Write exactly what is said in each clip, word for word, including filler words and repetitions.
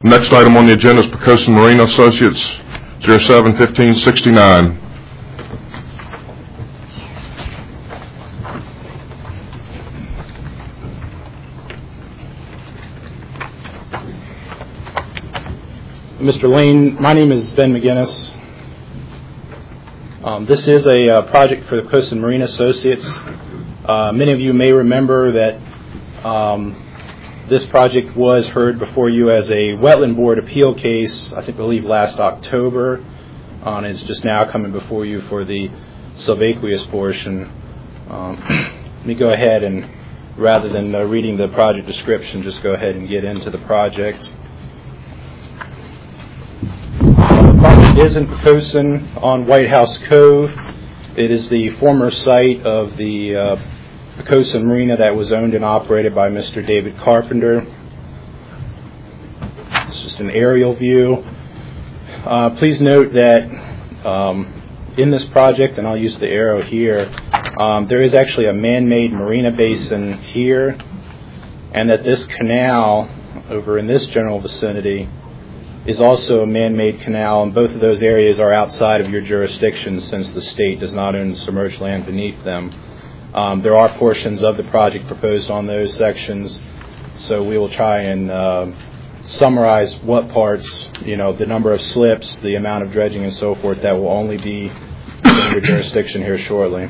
Next item on the agenda is Poquoson Marina Associates, zero seven fifteen sixty-nine. Mister Lane, my name is Ben McGinnis. Um, this is a uh, project for the Poquoson Marina Associates. Uh, many of you may remember that um, this project was heard before you as a Wetland Board appeal case, I think, believe last October, uh, and it's just now coming before you for the subaqueous portion. Um, let me go ahead and, rather than uh, reading the project description, just go ahead and get into the project. The project is in Poquoson on White House Cove. It is the former site of the uh, Poquoson Marina that was owned and operated by Mister David Carpenter. It's just an aerial view. Uh, please note that um, in this project, and I'll use the arrow here, um, there is actually a man-made marina basin here, and that this canal over in this general vicinity is also a man-made canal, and both of those areas are outside of your jurisdiction since the state does not own submerged land beneath them. Um, there are portions of the project proposed on those sections, so we will try and uh, summarize what parts, you know, the number of slips, the amount of dredging and so forth, that will only be in your jurisdiction here shortly.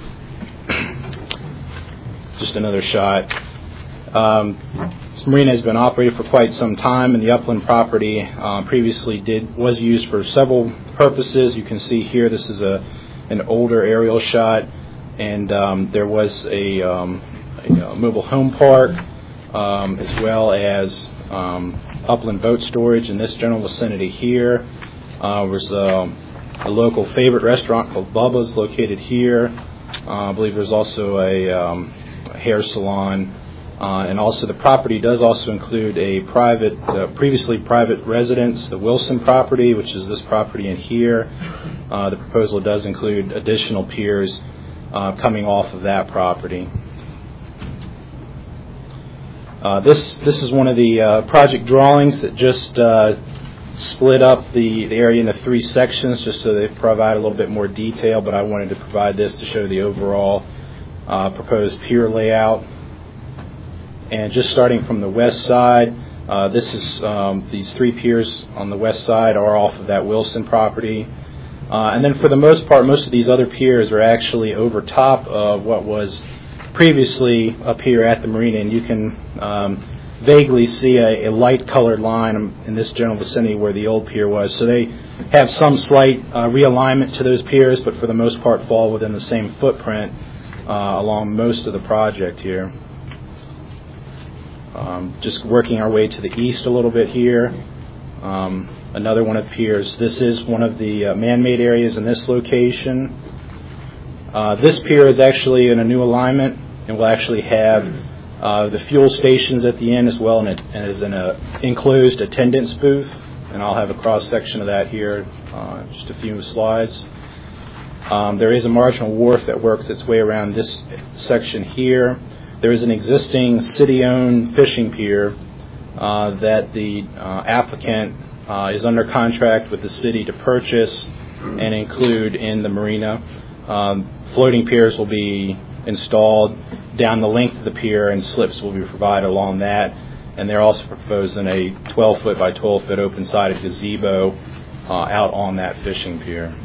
Just another shot. Um, this marina has been operated for quite some time, and the upland property uh, previously did was used for several purposes. You can see here this is a an older aerial shot, and um, there was a, um, a, a mobile home park um, as well as um, upland boat storage in this general vicinity here. Uh, there was a, a local favorite restaurant called Bubba's located here. Uh, I believe there's also a, um, a hair salon. Uh, and also the property does also include a private, uh, previously private residence, the Wilson property, which is this property in here. Uh, the proposal does include additional piers uh, coming off of that property. Uh, this this is one of the uh, project drawings that just uh, split up the, the area into three sections, just so they provide a little bit more detail, but I wanted to provide this to show the overall uh, proposed pier layout. And just starting from the west side, uh, this is um, these three piers on the west side are off of that Wilson property. Uh, and then for the most part, most of these other piers are actually over top of what was previously a pier at the marina. And you can um, vaguely see a, a light-colored line in this general vicinity where the old pier was. So they have some slight uh, realignment to those piers, but for the most part fall within the same footprint uh, along most of the project here. Um, just working our way to the east a little bit here. Um, another one of piers. This is one of the uh, man-made areas in this location. Uh, this pier is actually in a new alignment, and will actually have uh, the fuel stations at the end as well, and it is in an enclosed attendance booth. And I'll have a cross-section of that here, uh, just a few slides. Um, there is a marginal wharf that works its way around this section here. There is an existing city-owned fishing pier uh, that the uh, applicant uh, is under contract with the city to purchase and include in the marina. Um, floating piers will be installed down the length of the pier, and slips will be provided along that. And they're also proposing a twelve foot by twelve foot open-sided gazebo uh, out on that fishing pier.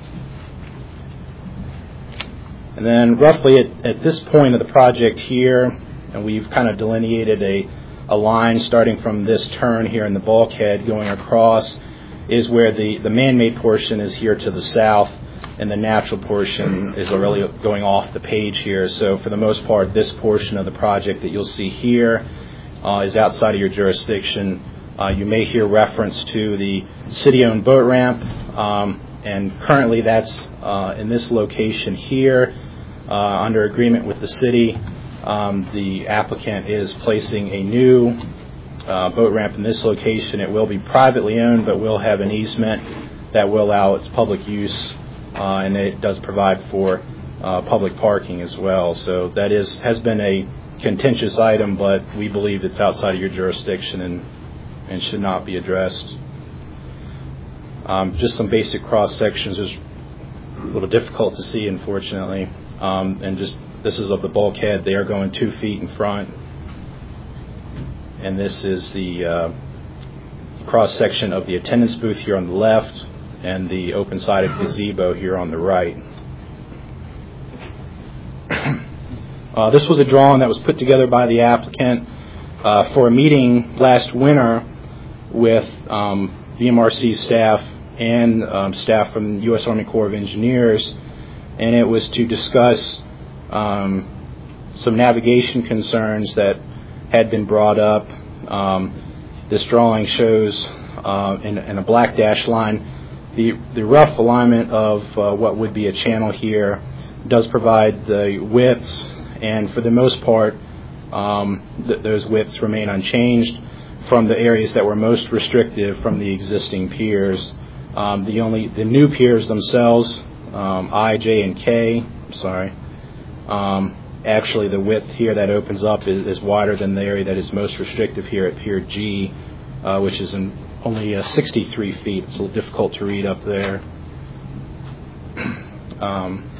And then roughly at, at this point of the project here, and we've kind of delineated a, a line starting from this turn here in the bulkhead going across, is where the, the man-made portion is here to the south, and the natural portion is really going off the page here. So for the most part, this portion of the project that you'll see here uh, is outside of your jurisdiction. Uh, you may hear reference to the city-owned boat ramp, um, and currently that's uh, in this location here. Uh, under agreement with the city, um, the applicant is placing a new uh, boat ramp in this location. It will be privately owned, but will have an easement that will allow its public use, uh, and it does provide for uh, public parking as well. So that is has been a contentious item, but we believe it's outside of your jurisdiction, and and should not be addressed. Um, just some basic cross sections is a little difficult to see, unfortunately. Um, and just this is of the bulkhead. They are going two feet in front, and this is the uh, cross section of the attendance booth here on the left, and the open-sided gazebo here on the right. Uh, this was a drawing that was put together by the applicant uh, for a meeting last winter with um, B M R C staff and um, staff from the U S Army Corps of Engineers, and it was to discuss um, some navigation concerns that had been brought up. Um, this drawing shows uh, in, in a black dash line the, the rough alignment of uh, what would be a channel here. Does provide the widths, and for the most part um, th- those widths remain unchanged from the areas that were most restrictive from the existing piers. Um, the only the new piers themselves, um, I, J, and K, I'm sorry, um, actually the width here that opens up is, is wider than the area that is most restrictive here at Pier G, uh, which is in only uh, sixty-three feet. It's a little difficult to read up there. um,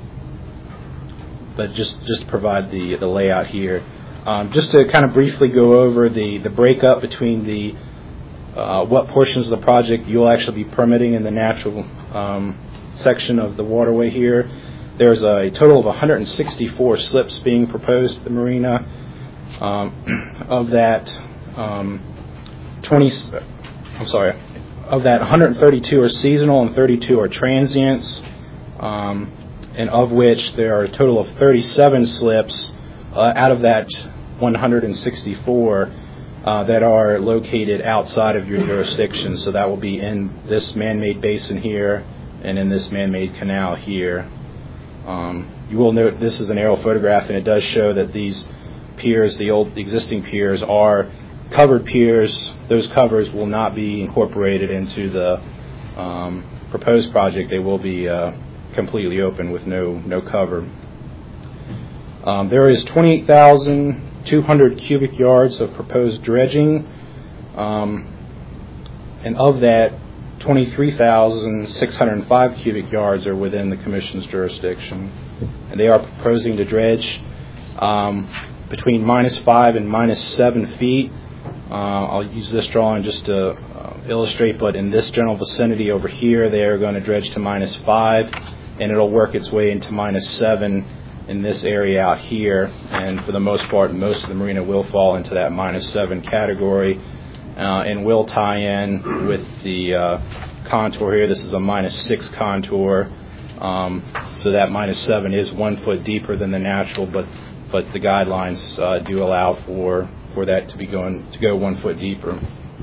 but just, just to provide the, the layout here. Um, just to kind of briefly go over the, the breakup between the uh, what portions of the project you'll actually be permitting in the natural um, section of the waterway here. There's a total of one hundred sixty-four slips being proposed at the marina. Um, of that, um, twenty, I'm sorry, of that one hundred thirty-two are seasonal and thirty-two are transients, um, and of which there are a total of thirty-seven slips uh, out of that one hundred sixty-four uh, that are located outside of your jurisdiction. So that will be in this man-made basin here and in this man-made canal here. Um, you will note this is an aerial photograph, and it does show that these piers, the old existing piers, are covered piers. Those covers will not be incorporated into the um, proposed project. They will be uh, completely open with no no cover. Um, there is twenty-eight thousand two hundred cubic yards of proposed dredging, um, and of that, twenty-three thousand six hundred five cubic yards are within the Commission's jurisdiction. And they are proposing to dredge um, between minus five and minus seven feet. Uh, I'll use this drawing just to uh, illustrate, but in this general vicinity over here, they are going to dredge to minus five, and it'll work its way into minus seven in this area out here. And for the most part, most of the marina will fall into that minus seven category. Uh, and will tie in with the uh, contour here. This is a minus six contour, um, so that minus seven is one foot deeper than the natural, but but the guidelines uh, do allow for for that to be going to go one foot deeper.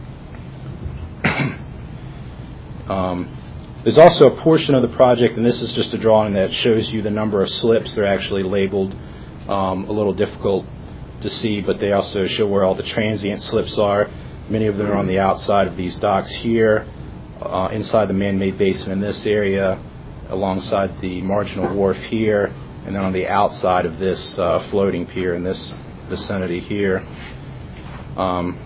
um, there's also a portion of the project, and this is just a drawing that shows you the number of slips. They're actually labeled um, a little difficult to see, but they also show where all the transient slips are. Many of them are on the outside of these docks here, uh, inside the man-made basin in this area, alongside the marginal wharf here, and then on the outside of this uh, floating pier in this vicinity here. Um,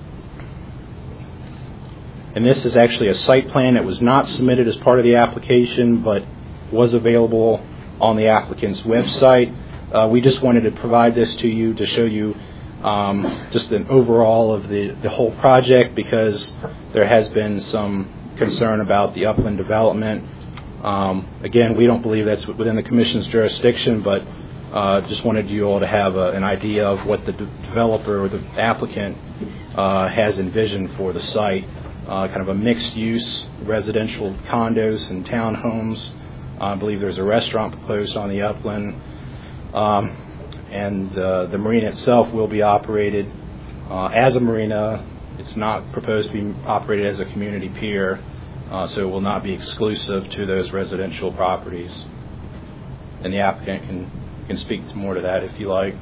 and this is actually a site plan that was not submitted as part of the application, but was available on the applicant's website. Uh, we just wanted to provide this to you to show you Um, just an overall of the, the whole project, because there has been some concern about the upland development. Um, again, we don't believe that's within the Commission's jurisdiction, but uh, just wanted you all to have a, an idea of what the de- developer or the applicant uh, has envisioned for the site. Uh, kind of a mixed-use residential condos and townhomes. Uh, I believe there's a restaurant proposed on the upland. Um, And uh, the marina itself will be operated uh, as a marina. It's not proposed to be operated as a community pier, uh, so it will not be exclusive to those residential properties. And the applicant can, can speak to more to that if you like.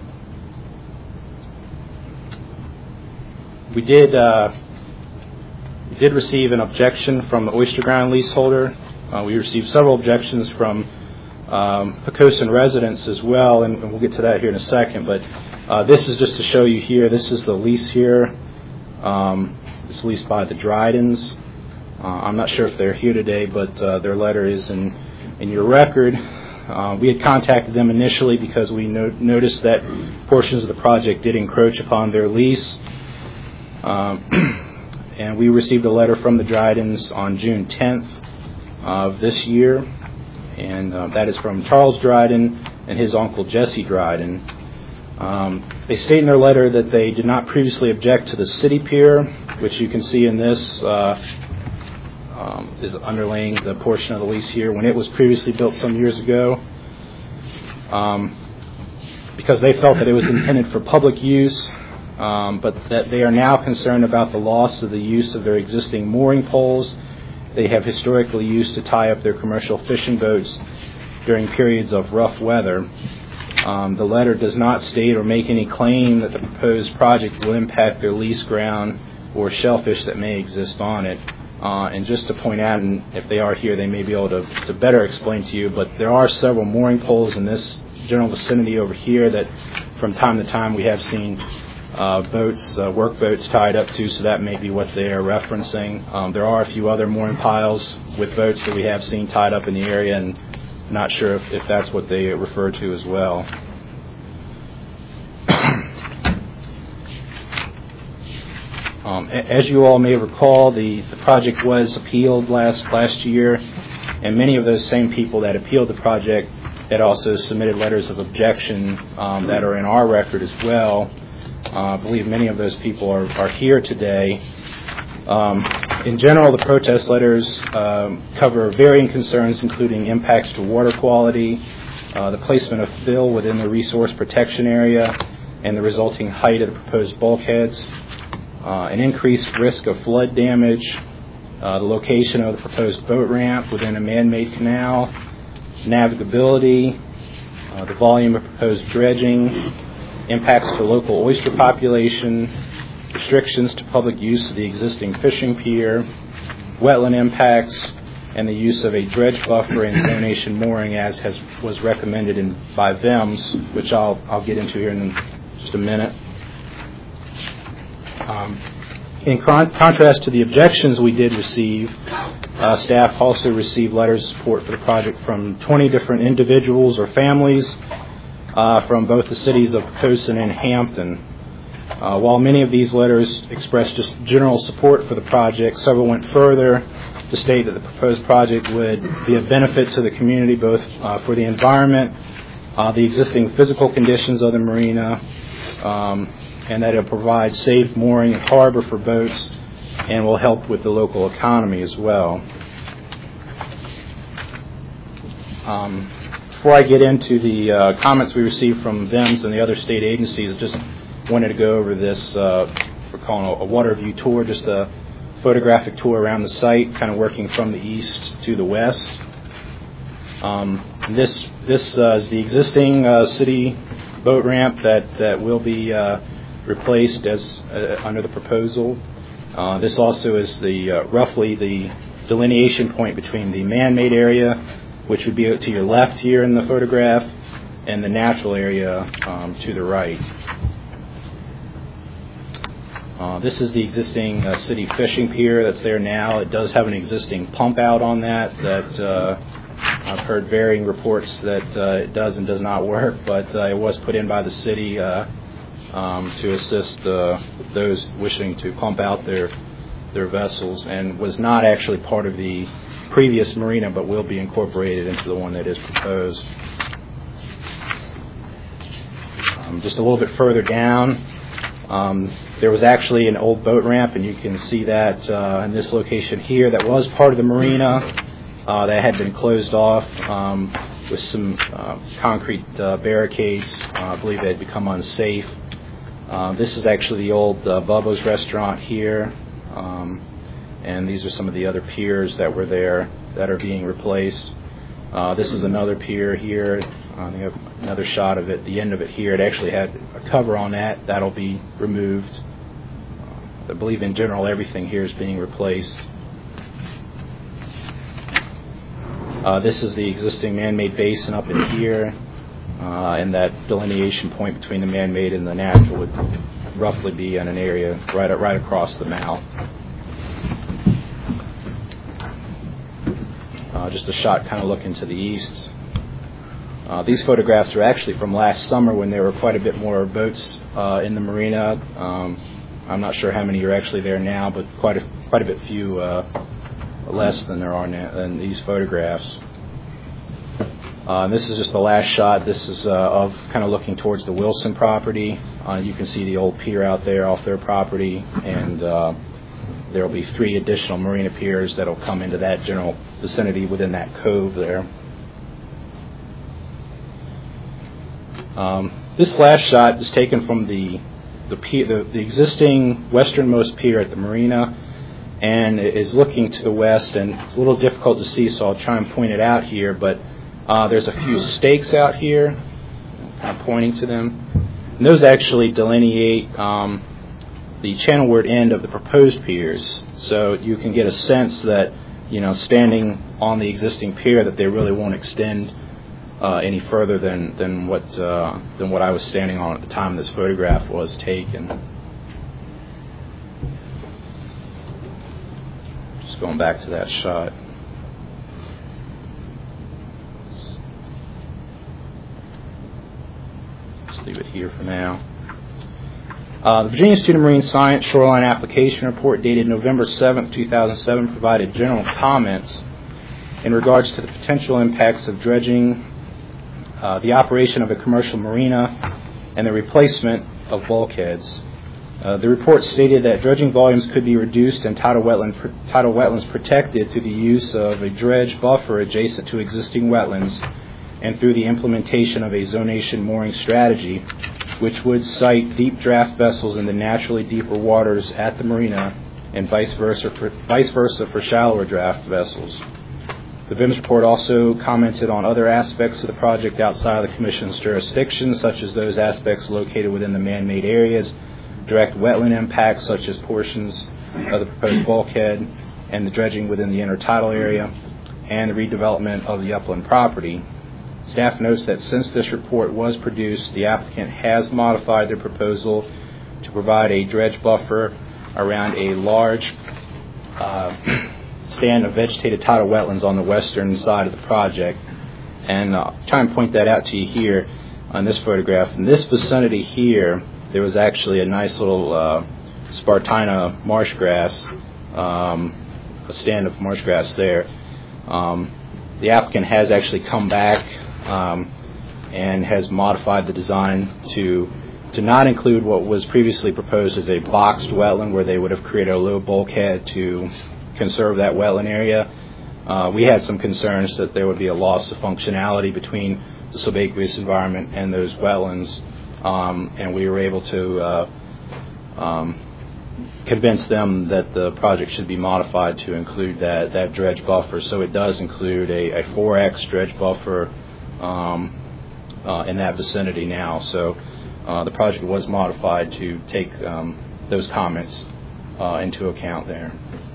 We did uh, we did receive an objection from the Oyster Ground leaseholder. Uh, we received several objections from Um, Poquoson residents as well, and, and we'll get to that here in a second, but uh, this is just to show you here. This is the lease here. Um, It's leased by the Drydens. Uh, I'm not sure if they're here today, but uh, their letter is in, in your record. Uh, we had contacted them initially because we no- noticed that portions of the project did encroach upon their lease. Um, and we received a letter from the Drydens on June tenth of this year, and uh, that is from Charles Dryden and his uncle Jesse Dryden. Um, they state in their letter that they did not previously object to the city pier, which you can see in this uh, um, is underlaying the portion of the lease here, when it was previously built some years ago, um, because they felt that it was intended for public use, um, but that they are now concerned about the loss of the use of their existing mooring poles they have historically used to tie up their commercial fishing boats during periods of rough weather. Um, the letter does not state or make any claim that the proposed project will impact their lease ground or shellfish that may exist on it. Uh, and just to point out, and if they are here, they may be able to, to better explain to you, but there are several mooring poles in this general vicinity over here that from time to time we have seen uh, boats, uh, work boats tied up to, so that may be what they are referencing. Um, there are a few other mooring piles with boats that we have seen tied up in the area, and not sure if, if that's what they refer to as well. Um, as you all may recall, the, the project was appealed last last year, and many of those same people that appealed the project had also submitted letters of objection um, that are in our record as well. Uh, I believe many of those people are, are here today. Um, in general, the protest letters um, cover varying concerns, including impacts to water quality, uh, the placement of fill within the resource protection area, and the resulting height of the proposed bulkheads. Uh, an increased risk of flood damage, uh, the location of the proposed boat ramp within a man-made canal, navigability, uh, the volume of proposed dredging, impacts to local oyster population, restrictions to public use of the existing fishing pier, wetland impacts, and the use of a dredge buffer and donation mooring as has was recommended in, by V E M S, which I'll, I'll get into here in just a minute. Um, in con- contrast to the objections we did receive, uh, staff also received letters of support for the project from twenty different individuals or families uh, from both the cities of Posen and Hampton. Uh, while many of these letters expressed just general support for the project, several went further to state that the proposed project would be a benefit to the community, both uh, for the environment, uh, the existing physical conditions of the marina, um, and that it will provide safe mooring and harbor for boats and will help with the local economy as well. Um, before I get into the uh, comments we received from V E M S and the other state agencies, just wanted to go over this, uh, we're calling a, a water view tour, just a photographic tour around the site, kind of working from the east to the west. Um, this this uh, is the existing uh, city boat ramp that, that will be uh, replaced as uh, under the proposal. Uh, this also is the uh, roughly the delineation point between the man-made area, which would be to your left here in the photograph, and the natural area um, to the right. Uh, this is the existing uh, city fishing pier that's there now. It does have an existing pump out on that that uh, I've heard varying reports that uh, it does and does not work, but uh, it was put in by the city uh, um, to assist uh, those wishing to pump out their their vessels, and was not actually part of the previous marina, but will be incorporated into the one that is proposed. Um, just a little bit further down, um, there was actually an old boat ramp, and you can see that uh, in this location here, that was part of the marina uh, that had been closed off um, with some uh, concrete uh, barricades. Uh, I believe they had become unsafe. Uh, this is actually the old uh, Bubba's restaurant here, um, and these are some of the other piers that were there that are being replaced. Uh, this is another pier here. Uh, they have another shot of it, the end of it here. It actually had a cover on that. That'll be removed. Uh, I believe in general everything here is being replaced. Uh, this is the existing man-made basin up in here, uh, and that delineation point between the man-made and the natural would roughly be in an area right right across the mouth. uh, just a shot kind of looking to the east. Uh, these photographs are actually from last summer when there were quite a bit more boats uh, in the marina. Um, I'm not sure how many are actually there now, but quite a, quite a bit few uh, less than there are now in these photographs. Uh, this is just the last shot. This is uh, of kind of looking towards the Wilson property. Uh, you can see the old pier out there off their property, and uh, there will be three additional marina piers that will come into that general vicinity within that cove there. Um, this last shot is taken from the the, pier, the the existing westernmost pier at the marina, and it is looking to the west, and it's a little difficult to see, so I'll try and point it out here, but uh, there's a few stakes out here, kind of pointing to them, and those actually delineate um, the channelward end of the proposed piers, so you can get a sense that, you know, standing on the existing pier, that they really won't extend Uh, any further than than what uh, than what I was standing on at the time this photograph was taken. Just going back to that shot. Just leave it here for now. Uh, the Virginia Institute of Marine Science Shoreline Application Report dated November seventh, two thousand seven provided general comments in regards to the potential impacts of dredging, Uh, the operation of a commercial marina, and the replacement of bulkheads. Uh, the report stated that dredging volumes could be reduced and tidal, wetland, tidal wetlands protected through the use of a dredge buffer adjacent to existing wetlands and through the implementation of a zonation mooring strategy, which would site deep draft vessels in the naturally deeper waters at the marina and vice versa for, vice versa for shallower draft vessels. The V I M S report also commented on other aspects of the project outside of the Commission's jurisdiction, such as those aspects located within the man-made areas, direct wetland impacts such as portions of the proposed bulkhead and the dredging within the intertidal area, and the redevelopment of the upland property. Staff notes that since this report was produced, the applicant has modified their proposal to provide a dredge buffer around a large uh, stand of vegetated tidal wetlands on the western side of the project. And I'll try and point that out to you here on this photograph. In this vicinity here, there was actually a nice little uh, Spartina marsh grass, um, a stand of marsh grass there. Um, the applicant has actually come back um, and has modified the design to to not include what was previously proposed as a boxed wetland, where they would have created a low bulkhead to conserve that wetland area. Uh, we had some concerns that there would be a loss of functionality between the subaqueous environment and those wetlands, um, and we were able to uh, um, convince them that the project should be modified to include that, that dredge buffer. So it does include a, a four X dredge buffer um, uh, in that vicinity now. So uh, the project was modified to take um, those comments uh, into account there.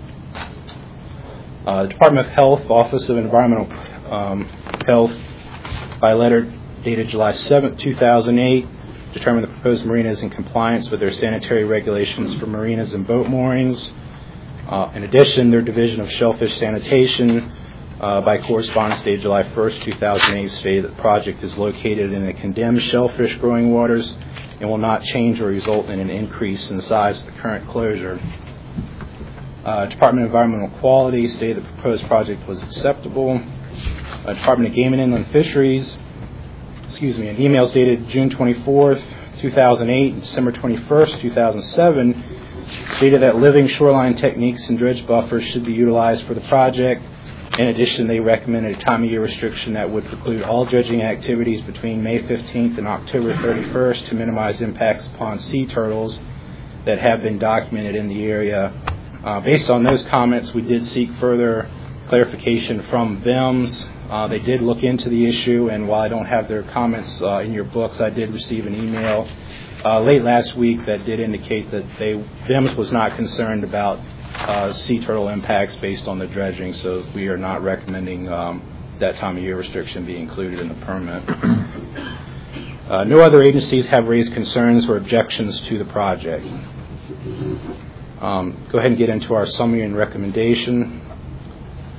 Uh, the Department of Health, Office of Environmental um, Health, by letter dated July seventh, two thousand eight, determined the proposed marina is in compliance with their sanitary regulations for marinas and boat moorings. Uh, in addition, their Division of Shellfish Sanitation, uh, by correspondence dated July first, two thousand eight, stated that the project is located in the condemned shellfish growing waters and will not change or result in an increase in the size of the current closure. Uh, Department of Environmental Quality stated the proposed project was acceptable. Uh, Department of Game and Inland Fisheries, excuse me, in emails dated June twenty-fourth, two thousand eight and December twenty-first, two thousand seven, stated that living shoreline techniques and dredge buffers should be utilized for the project. In addition, they recommended a time of year restriction that would preclude all dredging activities between May fifteenth and October thirty-first to minimize impacts upon sea turtles that have been documented in the area. Uh, based on those comments, we did seek further clarification from V I M S. Uh, they did look into the issue, and while I don't have their comments uh, in your books, I did receive an email uh, late last week that did indicate that they V I M S was not concerned about uh, sea turtle impacts based on the dredging, so we are not recommending um, that time of year restriction be included in the permit. Uh, no other agencies have raised concerns or objections to the project. Um, go ahead and get into our summary and recommendation.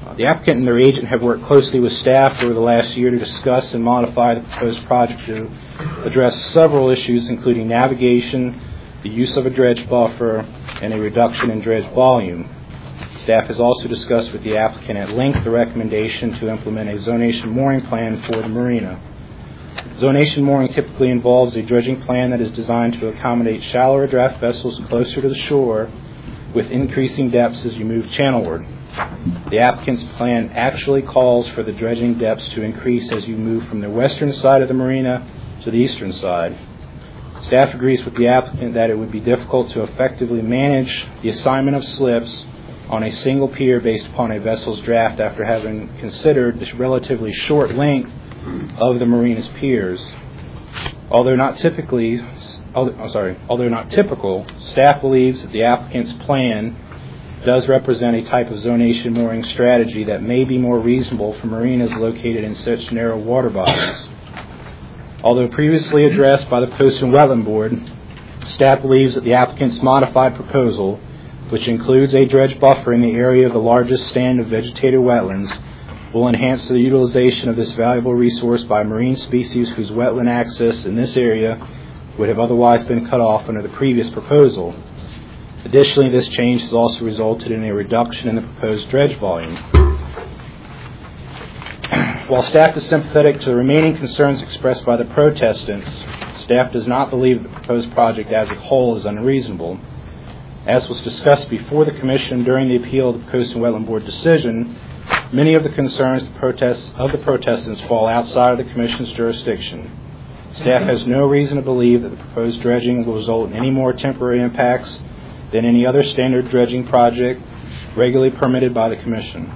Uh, The applicant and their agent have worked closely with staff over the last year to discuss and modify the proposed project to address several issues, including navigation, the use of a dredge buffer, and a reduction in dredge volume. Staff has also discussed with the applicant at length the recommendation to implement a zonation mooring plan for the marina. Zonation mooring typically involves a dredging plan that is designed to accommodate shallower draft vessels closer to the shore with increasing depths as you move channelward. The applicant's plan actually calls for the dredging depths to increase as you move from the western side of the marina to the eastern side. Staff agrees with the applicant that it would be difficult to effectively manage the assignment of slips on a single pier based upon a vessel's draft after having considered the relatively short length of the marina's piers. Although not typically, although, sorry, although not typical, staff believes that the applicant's plan does represent a type of zonation mooring strategy that may be more reasonable for marinas located in such narrow water bodies. Although previously addressed by the Coast and Wetland Board, staff believes that the applicant's modified proposal, which includes a dredge buffer in the area of the largest stand of vegetated wetlands, will enhance the utilization of this valuable resource by marine species whose wetland access in this area would have otherwise been cut off under the previous proposal. Additionally, this change has also resulted in a reduction in the proposed dredge volume. While staff is sympathetic to the remaining concerns expressed by the protestants, staff does not believe the proposed project as a whole is unreasonable. As was discussed before the Commission during the appeal of the Coast and Wetland Board decision, many of the concerns the protests of the protestants fall outside of the Commission's jurisdiction. Staff has no reason to believe that the proposed dredging will result in any more temporary impacts than any other standard dredging project regularly permitted by the Commission.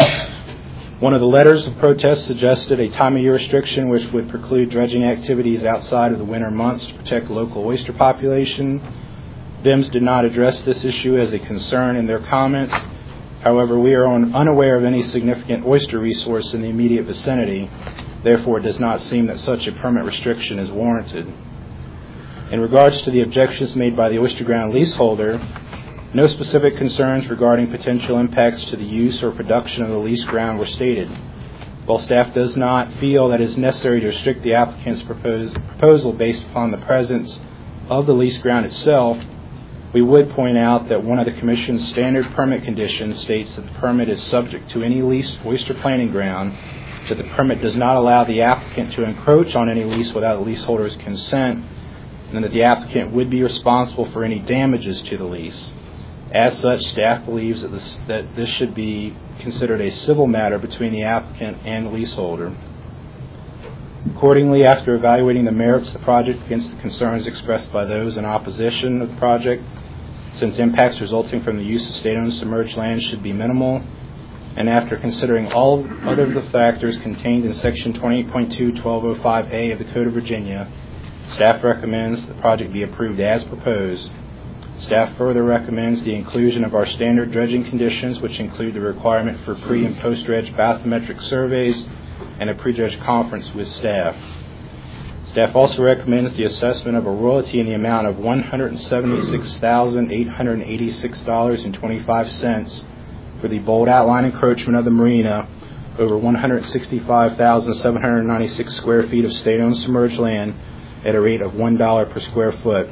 One of the letters of protest suggested a time of year restriction which would preclude dredging activities outside of the winter months to protect the local oyster population. V I M S did not address this issue as a concern in their comments. However, we are unaware of any significant oyster resource in the immediate vicinity. Therefore, it does not seem that such a permit restriction is warranted. In regards to the objections made by the oyster ground leaseholder, no specific concerns regarding potential impacts to the use or production of the leased ground were stated. While staff does not feel that it is necessary to restrict the applicant's proposed proposal based upon the presence of the leased ground itself, we would point out that one of the Commission's standard permit conditions states that the permit is subject to any leased oyster planting ground, that the permit does not allow the applicant to encroach on any lease without the leaseholder's consent, and that the applicant would be responsible for any damages to the lease. As such, staff believes that this, that this should be considered a civil matter between the applicant and the leaseholder. Accordingly, after evaluating the merits of the project against the concerns expressed by those in opposition of the project, since impacts resulting from the use of state-owned submerged land should be minimal, and after considering all other of the factors contained in Section twenty-eight point two twelve oh five A of the Code of Virginia, staff recommends the project be approved as proposed. Staff further recommends the inclusion of our standard dredging conditions, which include the requirement for pre- and post-dredge bathymetric surveys and a pre-dredge conference with staff. Staff also recommends the assessment of a royalty in the amount of one hundred seventy-six thousand eight hundred eighty-six dollars and twenty-five cents for the bold outline encroachment of the marina over one hundred sixty-five thousand seven hundred ninety-six square feet of state-owned submerged land at a rate of one dollar per square foot.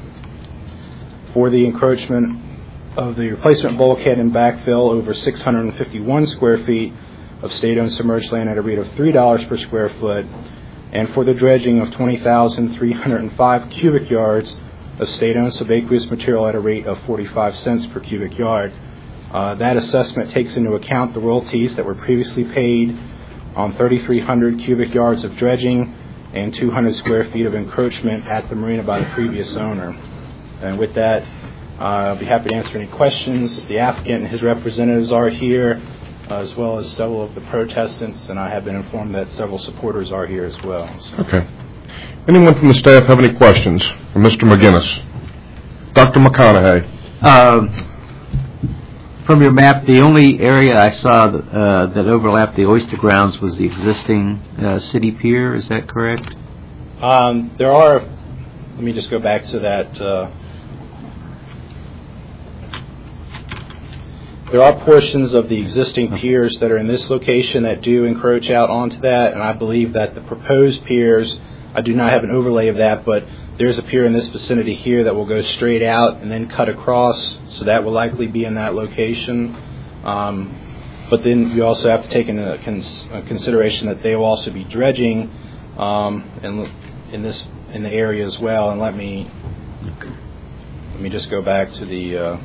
For the encroachment of the replacement bulkhead and backfill over six hundred fifty-one square feet of state-owned submerged land at a rate of three dollars per square foot, and for the dredging of twenty thousand three hundred five cubic yards of state-owned subaqueous material at a rate of forty-five cents per cubic yard. Uh, that assessment takes into account the royalties that were previously paid on thirty-three hundred cubic yards of dredging and two hundred square feet of encroachment at the marina by the previous owner. And with that, uh, I'll be happy to answer any questions. The applicant and his representatives are here, uh, as well as several of the protestants, and I have been informed that several supporters are here as well. So. Okay. Anyone from the staff have any questions for Mister McGinnis? Doctor McConaughey. Uh, from your map, the only area I saw that, uh, that overlapped the oyster grounds was the existing uh, city pier. Is that correct? Um, there are, let me just go back to that. Uh, there are portions of the existing piers that are in this location that do encroach out onto that, and I believe that the proposed piers, I do not have an overlay of that, but there's a pier in this vicinity here that will go straight out and then cut across, so that will likely be in that location. Um, but then you also have to take into cons- consideration that they will also be dredging um, in, in this in the area as well. And let me let me just go back to the. Uh,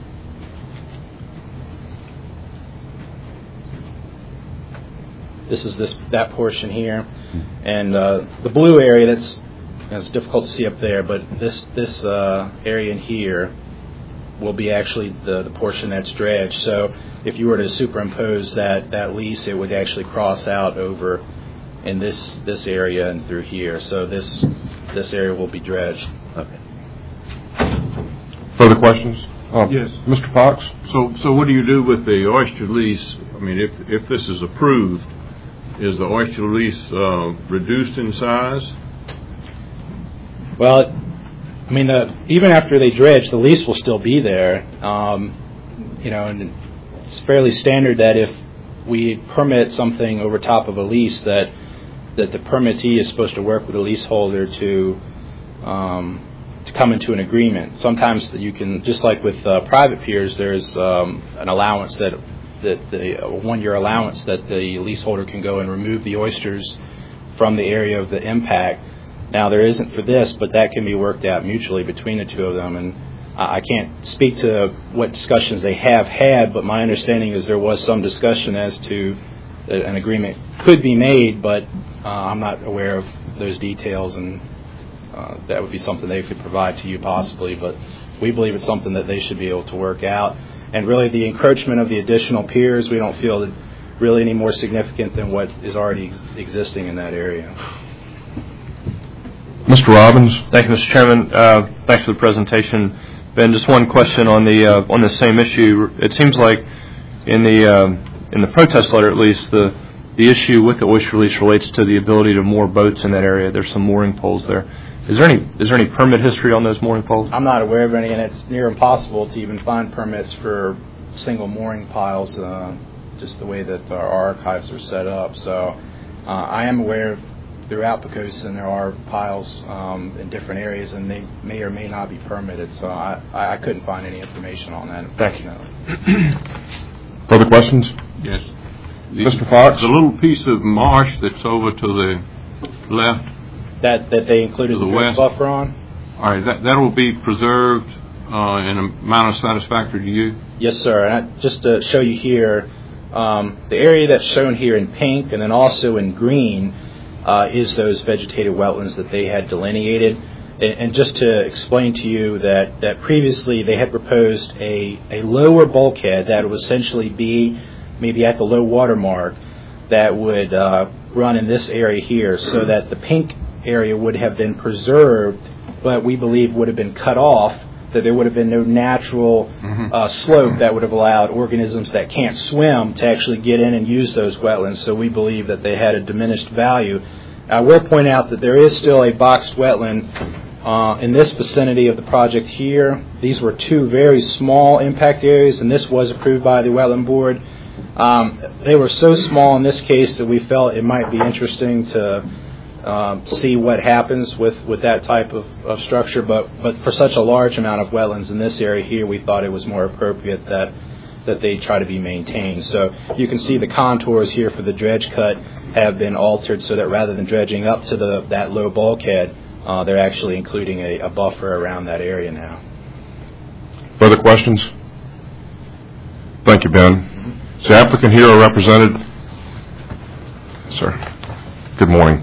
This is this that portion here, and uh, the blue area. That's it's difficult to see up there, but this this uh, area in here will be actually the, the portion that's dredged. So if you were to superimpose that, that lease, it would actually cross out over in this this area and through here. So this this area will be dredged. Okay. Further questions? Uh, Yes. Mister Fox? So, so what do you do with the oyster lease? I mean, if if this is approved, is the oyster lease uh, reduced in size? Well, I mean, the, even after they dredge, the lease will still be there. Um, you know, and it's fairly standard that if we permit something over top of a lease, that that the permittee is supposed to work with the leaseholder to um, to come into an agreement. Sometimes that you can, just like with uh, private piers, there's um, an allowance that that the uh, one-year allowance that the leaseholder can go and remove the oysters from the area of the impact. Now, there isn't for this, but that can be worked out mutually between the two of them. And I can't speak to what discussions they have had, but my understanding is there was some discussion as to that an agreement could be made, but uh, I'm not aware of those details, and uh, that would be something they could provide to you possibly. But we believe it's something that they should be able to work out. And really, the encroachment of the additional piers, we don't feel that really any more significant than what is already ex- existing in that area. Mister Robbins? Thank you, Mister Chairman. Uh, thanks for the presentation. Ben, just one question on the uh, on the same issue. It seems like in the um, in the protest letter, at least, the the issue with the oyster lease relates to the ability to moor boats in that area. There's some mooring poles there. Is there any is there any permit history on those mooring poles? I'm not aware of any, and it's near impossible to even find permits for single mooring piles, uh, just the way that our archives are set up. So uh, I am aware of throughout Poquoson there are piles um, in different areas, and they may or may not be permitted. So I, I couldn't find any information on that. Thank you. Further questions? Yes. The, Mister Fox? The little piece of marsh that's over to the left. That that they included To the the dredge west. buffer on? All right, that that will be preserved uh, in a manner satisfactory to you. Yes, sir. And I, just to show you here, um, the area that's shown here in pink and then also in green uh, is those vegetated wetlands that they had delineated. And, and just to explain to you that, that previously they had proposed a, a lower bulkhead that would essentially be maybe at the low water mark that would uh, run in this area here, so that the pink area would have been preserved, but we believe would have been cut off, that there would have been no natural Mm-hmm. uh, slope that would have allowed organisms that can't swim to actually get in and use those wetlands. So we believe that they had a diminished value. I will point out that there is still a boxed wetland uh, in this vicinity of the project here. These were two very small impact areas, and this was approved by the Wetland Board. Um, they were so small in this case that we felt it might be interesting to Um, see what happens with, with that type of, of structure, but, but for such a large amount of wetlands in this area here, we thought it was more appropriate that that they try to be maintained. So you can see the contours here for the dredge cut have been altered so that rather than dredging up to the that low bulkhead, uh, they're actually including a, a buffer around that area now. Further questions? Thank you, Ben. Is the applicant here or represented? Sir. Good morning.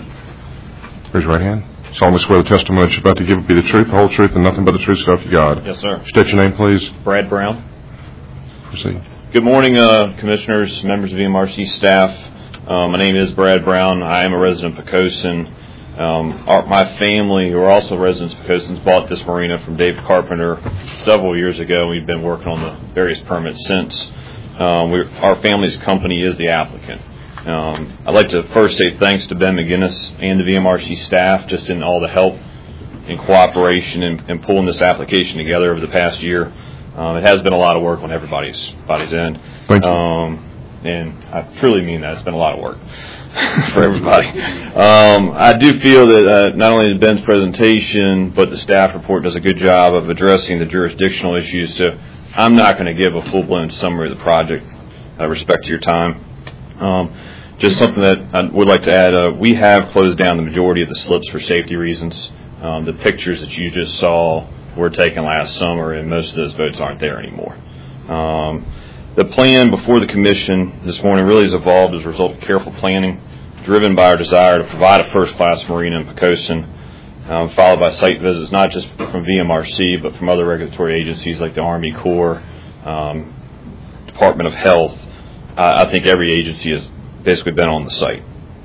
Raise your right hand. Solemnly swear the testimony that you're about to give will be the truth, the whole truth, and nothing but the truth, so help you God. Yes, sir. State your name, please. Brad Brown. Proceed. Good morning, uh, commissioners, members of V M R C staff. Um, my name is Brad Brown. I am a resident of Poquoson. Um, our, my family, who are also residents of Poquoson, bought this marina from David Carpenter several years ago. We've been working on the various permits since. Um, we're, our family's company is the applicant. Um, I'd like to first say thanks to Ben McGinnis and the V M R C staff just in all the help and cooperation in, in pulling this application together over the past year. Um, it has been a lot of work on everybody's body's end. Thank you. Um, and I truly mean that. It's been a lot of work for everybody. Um, I do feel that uh, not only Ben's presentation, but the staff report does a good job of addressing the jurisdictional issues. So I'm not going to give a full-blown summary of the project. I respect your time. Um, just something that I would like to add, uh, we have closed down the majority of the slips for safety reasons. Um, the pictures that you just saw were taken last summer, and most of those boats aren't there anymore. Um, the plan before the commission this morning really has evolved as a result of careful planning, driven by our desire to provide a first-class marina in Poquoson, um, followed by site visits not just from V M R C, but from other regulatory agencies like the Army Corps, um, Department of Health. Uh, I think every agency has basically been on the site.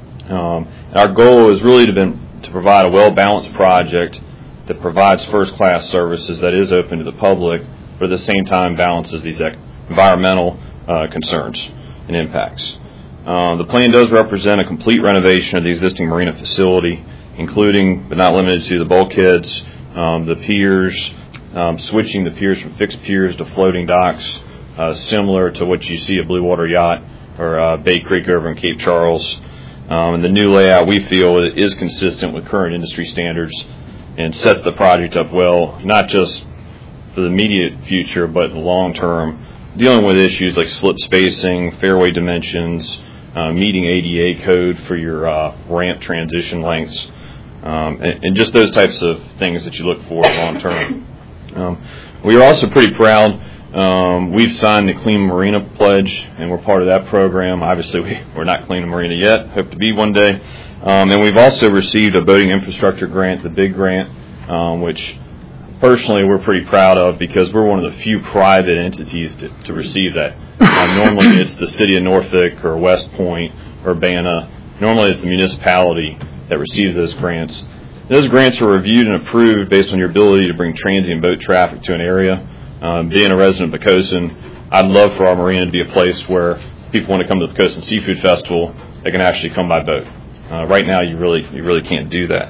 Um, and our goal is really to, been, to provide a well-balanced project that provides first-class services that is open to the public, but at the same time balances these environmental uh, concerns and impacts. Uh, the plan does represent a complete renovation of the existing marina facility, including, but not limited to, the bulkheads, um, the piers, um, switching the piers from fixed piers to floating docks, uh, similar to what you see at Blue Water Yacht or uh, Bay Creek over in Cape Charles. Um, and the new layout, we feel, is consistent with current industry standards and sets the project up well, not just for the immediate future, but in the long term, dealing with issues like slip spacing, fairway dimensions, uh, meeting A D A code for your uh, ramp transition lengths, um, and, and just those types of things that you look for long term. Um, we are also pretty proud. Um, we've signed the Clean Marina Pledge, and we're part of that program. Obviously, we, we're not Clean Marina yet. Hope to be one day. Um, and we've also received a boating infrastructure grant, the BIG grant, um, which personally we're pretty proud of because we're one of the few private entities to, to receive that. Um, normally it's the city of Norfolk or West Point or Banna. Normally it's the municipality that receives those grants. Those grants are reviewed and approved based on your ability to bring transient boat traffic to an area. Um, being a resident of Poquoson, I'd love for our marina to be a place where people want to come to the Poquoson Seafood Festival, they can actually come by boat. Uh, right now, you really you really can't do that.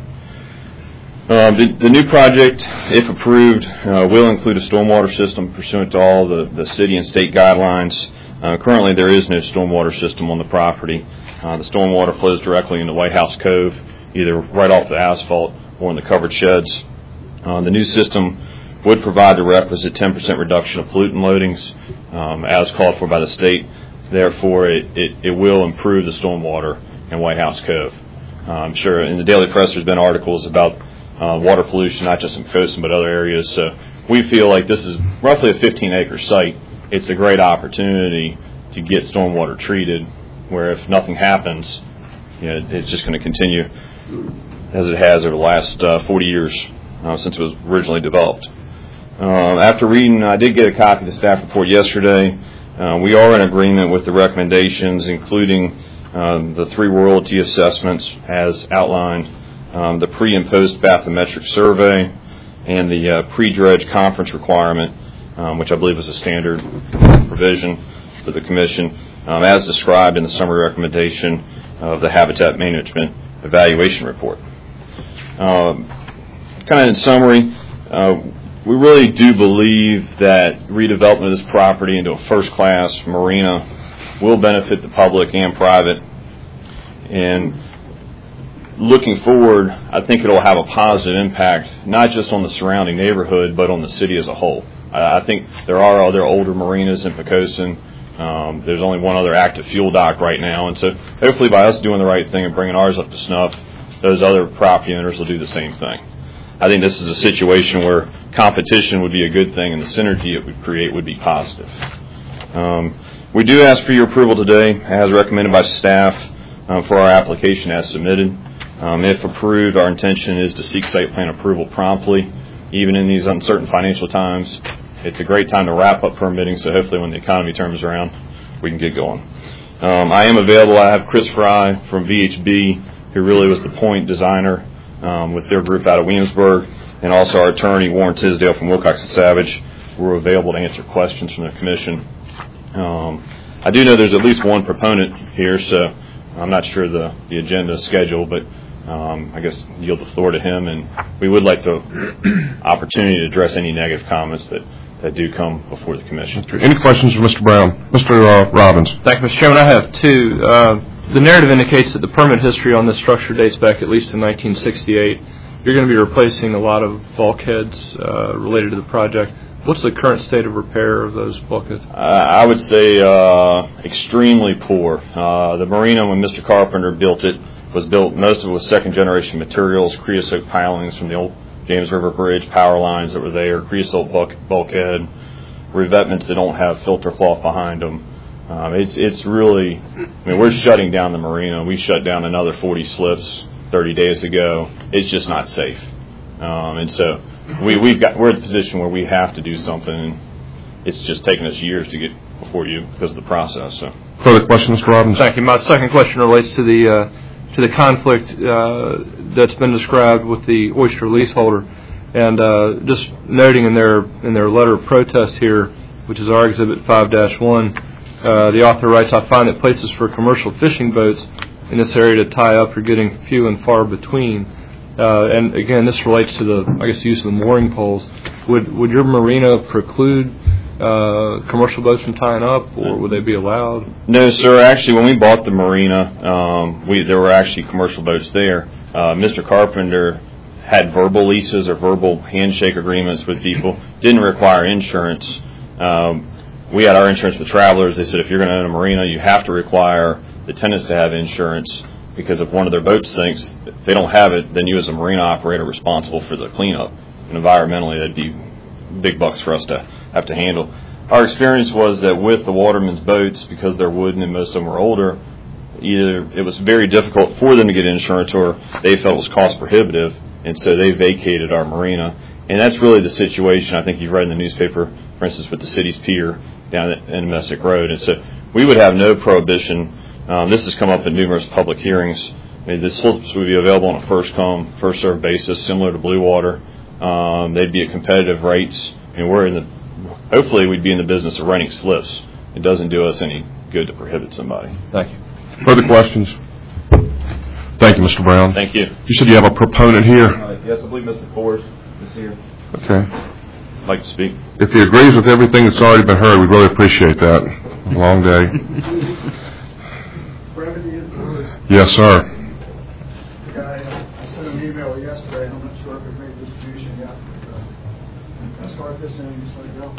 Uh, the, the new project, if approved, uh, will include a stormwater system pursuant to all the, the city and state guidelines. Uh, currently, there is no stormwater system on the property. Uh, the stormwater flows directly into White House Cove, either right off the asphalt or in the covered sheds. Uh, the new system would provide the requisite ten percent reduction of pollutant loadings um, as called for by the state. Therefore, it, it, it will improve the stormwater in White House Cove. Uh, I'm sure in the Daily Press there's been articles about uh, water pollution, not just in Poquoson but other areas. So we feel like this is roughly a fifteen acre site. It's a great opportunity to get stormwater treated, where if nothing happens, you know, it's just going to continue as it has over the last uh, forty years uh, since it was originally developed. Uh, after reading, I did get a copy of the staff report yesterday. Uh, we are in agreement with the recommendations, including um, the three royalty assessments as outlined, um, the pre and post bathymetric survey, and the uh, pre-dredge conference requirement, um, which I believe is a standard provision for the Commission, um, as described in the summary recommendation of the Habitat Management Evaluation Report. Um, kind of in summary, uh, we really do believe that redevelopment of this property into a first-class marina will benefit the public and private. And looking forward, I think it will have a positive impact, not just on the surrounding neighborhood, but on the city as a whole. I think there are other older marinas in Poquoson. Um, there's only one other active fuel dock right now. And so hopefully by us doing the right thing and bringing ours up to snuff, those other property owners will do the same thing. I think this is a situation where competition would be a good thing and the synergy it would create would be positive. Um, we do ask for your approval today, as recommended by staff, uh, for our application as submitted. Um, if approved, our intention is to seek site plan approval promptly, even in these uncertain financial times. It's a great time to wrap up permitting, so hopefully when the economy turns around, we can get going. Um, I am available. I have Chris Fry from V H B, who really was the point designer um, with their group out of Williamsburg, and also our attorney, Warren Tisdale from Wilcox and Savage. We're available to answer questions from the Commission. Um, I do know there's at least one proponent here, so I'm not sure the, the agenda schedule, but um, I guess yield the floor to him, and we would like the opportunity to address any negative comments that that do come before the commission. Any questions for Mister Brown? Mister Uh, Robbins. Thank you, Mister Chairman. I have two. Uh, the narrative indicates that the permit history on this structure dates back at least to nineteen sixty-eight. You're going to be replacing a lot of bulkheads uh, related to the project. What's the current state of repair of those bulkheads? Uh, I would say uh, extremely poor. Uh, the marina, when Mister Carpenter built it, was built, most of it was second-generation materials, creosote pilings from the old James River Bridge, power lines that were there, creosote bulk, bulkhead, revetments that don't have filter cloth behind them. Um, it's it's really, I mean, we're shutting down the marina. We shut down another forty slips thirty days ago. It's just not safe. Um, and so we, we've got, we're in a position where we have to do something. And it's just taken us years to get before you because of the process. So. Further questions, Mister Robbins? Thank you. My second question relates to the uh, to the conflict uh, that's been described with the oyster leaseholder, and uh, just noting in their in their letter of protest here, which is our Exhibit five dash one, uh, the author writes, "I find that places for commercial fishing boats in this area to tie up are getting few and far between." Uh, and again, this relates to the, I guess, use of the mooring poles. Would would your marina preclude uh, commercial boats from tying up, or would they be allowed? No, sir. Actually, when we bought the marina, um, we there were actually commercial boats there. Uh, Mister Carpenter had verbal leases or verbal handshake agreements with people. Didn't require insurance. Um, we had our insurance with Travelers. They said if you're going to own a marina, you have to require the tenants to have insurance, because if one of their boats sinks, if they don't have it, then you as a marina operator are responsible for the cleanup. And environmentally, that'd be big bucks for us to have to handle. Our experience was that with the watermen's boats, because they're wooden and most of them are older, either it was very difficult for them to get insurance, or they felt it was cost prohibitive, and so they vacated our marina. And that's really the situation I think you've read in the newspaper, for instance, with the city's pier down in Messick Road. And so we would have no prohibition. Um, this has come up in numerous public hearings. I mean, the slips would be available on a first-come, first-served basis, similar to Blue Water. Um, they'd be at competitive rates. I mean, we're in the, hopefully we'd be in the business of renting slips. It doesn't do us any good to prohibit somebody. Thank you. Further questions? Thank you, Mister Brown. Thank you. You said you have a proponent here. Uh, yes, I believe Mister Forrest is here. Okay. I'd like to speak. If he agrees with everything that's already been heard, we'd really appreciate that. Long day. Yes, sir. I, I sent an email yesterday. I'm not sure if it made distribution yet. But, uh, I'll start this and just let it go.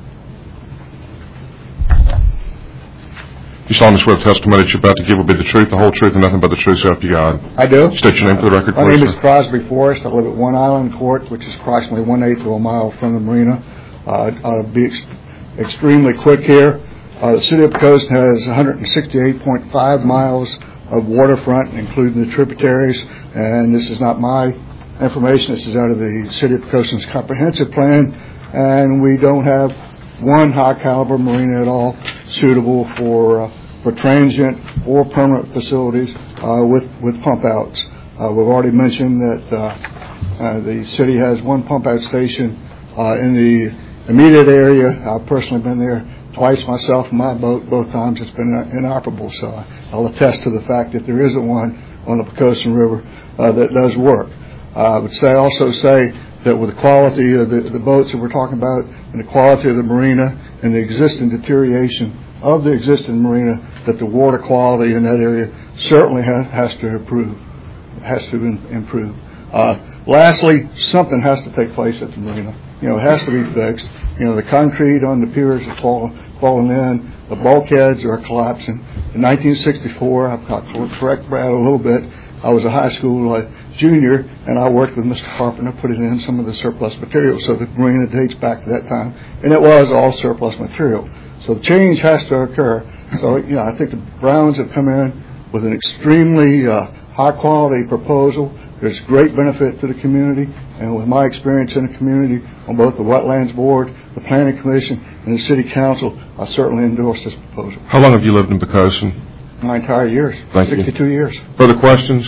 You solemnly swear the testimony that you're about to give will be the truth, the whole truth, and nothing but the truth, so help you God. I do. State your name for the record, My please. name is Crosby Forrest. I live at One Island Court, which is approximately one-eighth of a mile from the marina. Uh, I'll be ex- extremely quick here. Uh, the City of Pocosin has one hundred sixty-eight point five miles of waterfront, including the tributaries, and this is not my information. This is out of the City of Pocosin's comprehensive plan, and we don't have one high-caliber marina at all suitable for uh, for transient or permanent facilities uh, with with pump outs. Uh, we've already mentioned that uh, uh, the city has one pump out station uh, in the immediate area. I've personally been there twice myself in my boat. Both times it's been inoperable, so I'll attest to the fact that there isn't one on the Pocosin River uh, that does work. Uh, I would say also say that with the quality of the, the boats that we're talking about and the quality of the marina and the existing deterioration of the existing marina, that the water quality in that area certainly ha- has to improve. Has to in- improve. Uh, lastly, something has to take place at the marina. You know, it has to be fixed. You know, the concrete on the piers is falling, falling in. The bulkheads are collapsing. In nineteen sixty-four, I've got to correct Brad a little bit. I was a high school uh, junior, and I worked with Mister Carpenter putting in some of the surplus material. So the marina dates back to that time, and it was all surplus material. So the change has to occur. So, you know, I think the Browns have come in with an extremely uh, high-quality proposal. There's great benefit to the community, and with my experience in the community on both the Wetlands Board, the Planning Commission, and the City Council, I certainly endorse this proposal. How long have you lived in Pocosin? My entire years, Thank sixty-two you. years. Further questions?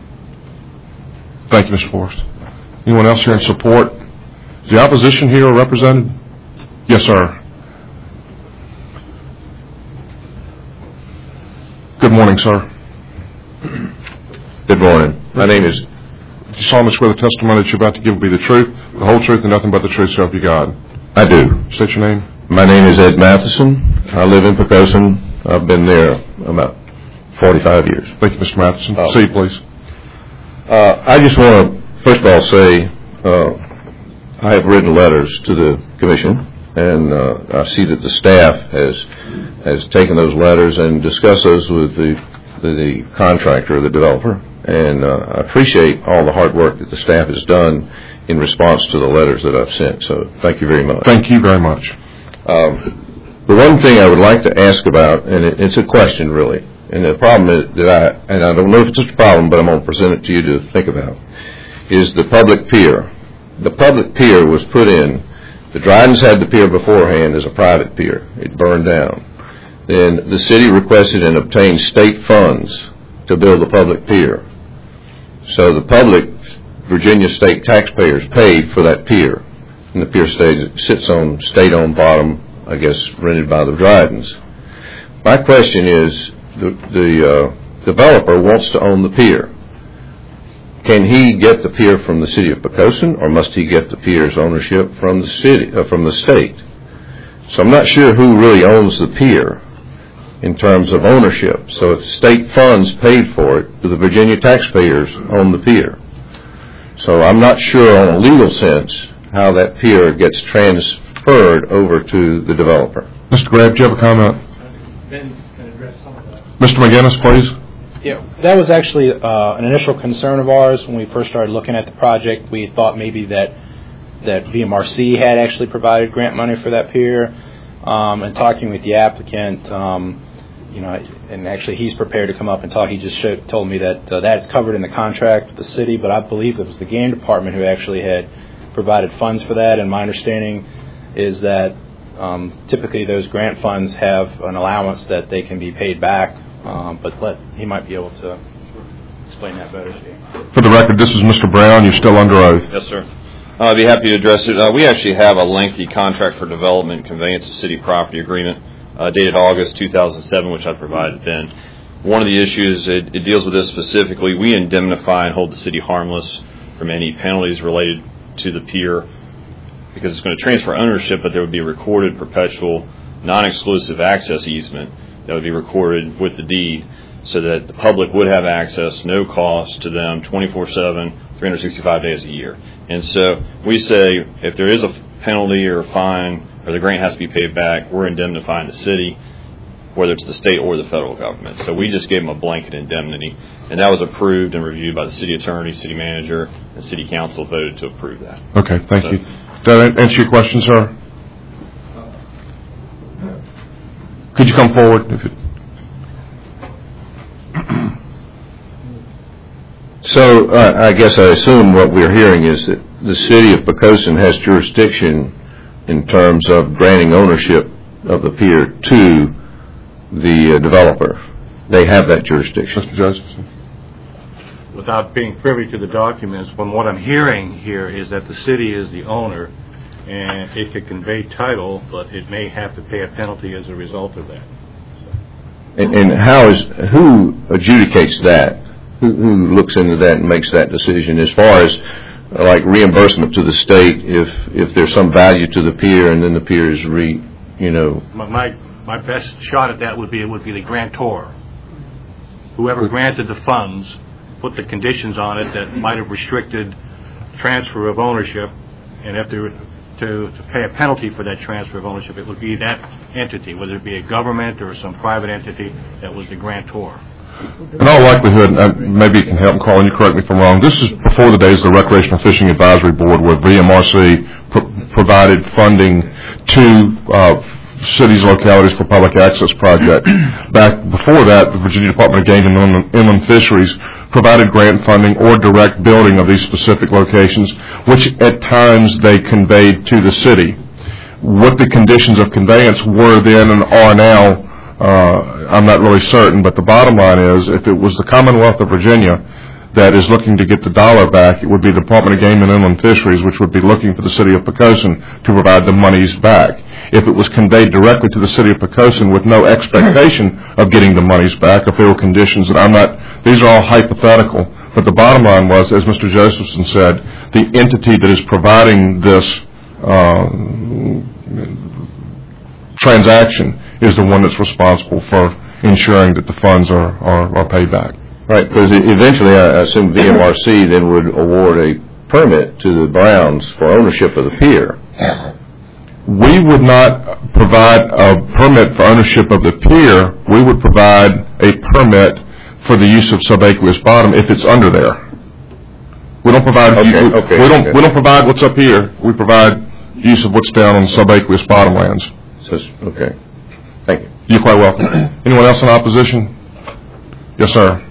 Thank you, Mister Forrest. Anyone else here in support? Is the opposition here represented? Yes, sir. Good morning, sir. Good morning. My name is, You solemnly swear the testimony that you're about to give will be the truth, the whole truth, and nothing but the truth, so help you God. I do. State your name. My name is Ed Matheson. I live in Poquoson. I've been there about forty-five years. Thank you, Mister Matheson. Oh. See you, please. Uh, I just want to, first of all, say uh, I have written letters to the commission, and uh, I see that the staff has has taken those letters and discussed those with the the, the contractor, the developer, and uh, I appreciate all the hard work that the staff has done in response to the letters that I've sent. So thank you very much. Thank you very much. Um, the one thing I would like to ask about, and it, it's a question really, and the problem is that I, and I don't know if it's just a problem, but I'm going to present it to you to think about, is the public pier. The public pier was put in, the Drydens had the pier beforehand as a private pier. It burned down. Then the city requested and obtained state funds to build the public pier. So the public, Virginia state taxpayers paid for that pier. And the pier stays, sits on state-owned bottom, I guess, rented by the Drydens. My question is, the, the uh, developer wants to own the pier. Can he get the pier from the city of Poquoson, or must he get the pier's ownership from the city, uh, from the state? So I'm not sure who really owns the pier in terms of ownership. So if state funds paid for it, do the Virginia taxpayers own the pier? So I'm not sure on a legal sense how that pier gets transferred over to the developer. Mister Grab, do you have a comment? Ben can address some of that. Mister McGinnis, please. Yeah, that was actually uh, an initial concern of ours when we first started looking at the project. We thought maybe that that V M R C had actually provided grant money for that pier. Um, and talking with the applicant, um, you know, and actually he's prepared to come up and talk. He just showed, told me that uh, that's covered in the contract with the city, but I believe it was the game department who actually had provided funds for that. And my understanding is that um, typically those grant funds have an allowance that they can be paid back. Um, but let, he might be able to explain that better to you. For the record, this is Mister Brown. You're still under oath. Yes, sir. Uh, I'd be happy to address it. Uh, we actually have a lengthy contract for development and conveyance of city property agreement uh, dated August two thousand seven, which I provided then. One of the issues, it, it deals with this specifically. We indemnify and hold the city harmless from any penalties related to the pier because it's going to transfer ownership, but there would be a recorded perpetual non-exclusive access easement that would be recorded with the deed so that the public would have access, no cost to them, twenty-four seven, three hundred sixty-five days a year. And so we say if there is a penalty or a fine or the grant has to be paid back, we're indemnifying the city, whether it's the state or the federal government. So we just gave them a blanket indemnity, and that was approved and reviewed by the city attorney, city manager, and city council voted to approve that. Okay, thank So, you. Did that answer your question, sir? Could you come forward? If it... So uh, I guess I assume what we're hearing is that the city of Poquoson has jurisdiction in terms of granting ownership of the pier to the uh, developer. They have that jurisdiction. Mister Josephson. Without being privy to the documents, from what I'm hearing here is that the city is the owner and it could convey title, but it may have to pay a penalty as a result of that. And, and how is, who adjudicates that? Who, who looks into that and makes that decision as far as uh, like reimbursement to the state if if there's some value to the pier and then the pier is re, you know? My, my my best shot at that would be it would be the grantor. Whoever granted the funds put the conditions on it that might have restricted transfer of ownership, and if they were to, to pay a penalty for that transfer of ownership, it would be that entity, whether it be a government or some private entity that was the grantor. In all likelihood, uh, maybe you can help, Carl, and you correct me if I'm wrong, this is before the days of the Recreational Fishing Advisory Board where V M R C pro- provided funding to uh, cities, localities for public access projects. Back before that, the Virginia Department of Game and Inland, Inland Fisheries provided grant funding or direct building of these specific locations, which at times they conveyed to the city. What the conditions of conveyance were then and are now, uh, I'm not really certain, but the bottom line is if it was the Commonwealth of Virginia that is looking to get the dollar back, it would be the Department of Game and Inland Fisheries, which would be looking for the city of Poquoson to provide the monies back. If it was conveyed directly to the city of Poquoson with no expectation of getting the monies back, if there were conditions that I'm not, these are all hypothetical, but the bottom line was, as Mister Josephson said, the entity that is providing this uh, transaction is the one that's responsible for ensuring that the funds are, are, are paid back. Right, because eventually I assume V M R C then would award a permit to the Browns for ownership of the pier. We would not provide a permit for ownership of the pier. We would provide a permit for the use of subaqueous bottom if it's under there. We don't provide. Okay, we, okay, we don't. okay. We don't provide what's up here. We provide use of what's down on subaqueous bottom lands. So, okay, thank you. You're quite welcome. Anyone else in opposition? Yes, sir.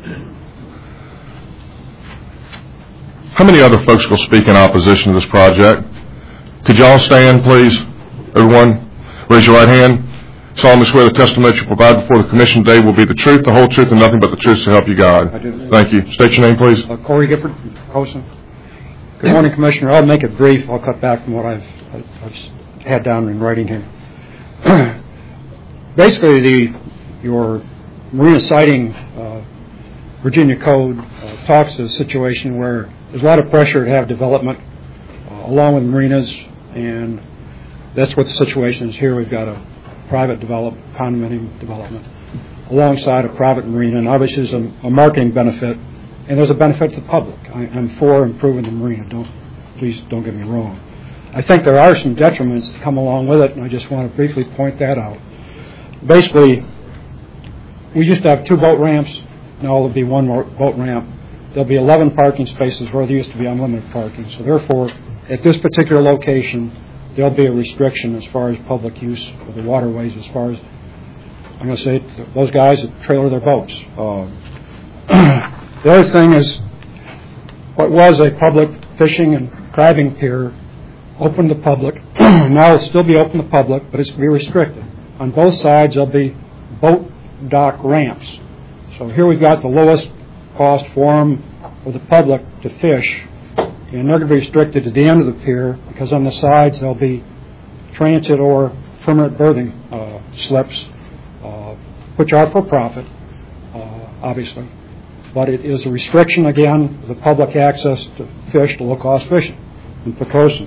How many other folks will speak in opposition to this project? Could you all stand, please? Everyone, raise your right hand. Solemnly swear the testimony you provide before the commission today will be the truth, the whole truth, and nothing but the truth to help you God. I do. Thank you. State your name, please. Uh, Corey Gifford, Posen. Good morning, Commissioner. I'll make it brief. I'll cut back from what I've, I've had down in writing here. Basically, the your marina siting uh, Virginia Code uh, talks of a situation where there's a lot of pressure to have development uh, along with marinas, and that's what the situation is here. We've got a private develop, condominium development alongside a private marina, and obviously there's a, a marketing benefit, and there's a benefit to the public. I, I'm for improving the marina. Don't, please don't get me wrong. I think there are some detriments that come along with it, and I just want to briefly point that out. Basically, we used to have two boat ramps. Now there'll be one more boat ramp. There'll be eleven parking spaces where there used to be unlimited parking. So therefore, at this particular location, there'll be a restriction as far as public use of the waterways, as far as, I'm going to say, those guys that trailer their boats. Uh, the other thing is, what was a public fishing and crabbing pier open to the public. Now it'll still be open to the public, but it's going to be restricted. On both sides, there'll be boat dock ramps. So here we've got the lowest cost form for the public to fish, and they're going to be restricted to the end of the pier because on the sides there'll be transit or permanent berthing uh, slips, uh, which are for profit, uh, obviously. But it is a restriction, again, of the public access to fish, to low-cost fishing in Poquoson.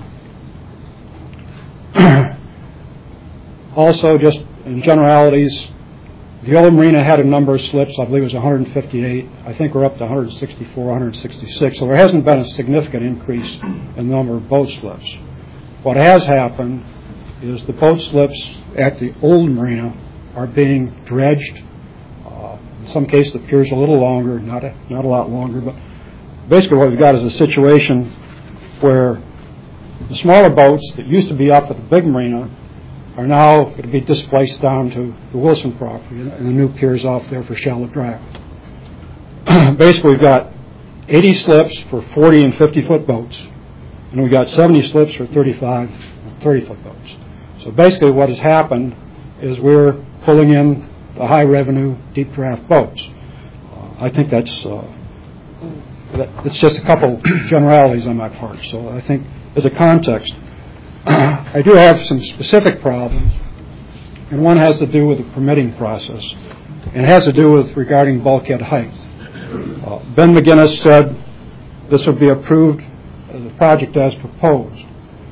Also, just in generalities, the old marina had a number of slips. I believe it was one hundred fifty-eight. I think we're up to one hundred sixty-four, one hundred sixty-six. So there hasn't been a significant increase in the number of boat slips. What has happened is the boat slips at the old marina are being dredged. Uh, in some cases, the pier's a little longer, not a, not a lot longer. But basically what we've got is a situation where the smaller boats that used to be up at the big marina are now going to be displaced down to the Wilson property, and the new pier is off there for shallow draft. Basically, we've got eighty slips for forty and fifty foot boats, and we've got seventy slips for thirty-five and thirty foot boats. So basically what has happened is we're pulling in the high revenue deep draft boats. Uh, I think that's uh, that, it's just a couple generalities on my part. So I think as a context, I do have some specific problems, and one has to do with the permitting process, and it has to do with regarding bulkhead height. Uh, Ben McGinnis said this would be approved, uh, the project as proposed.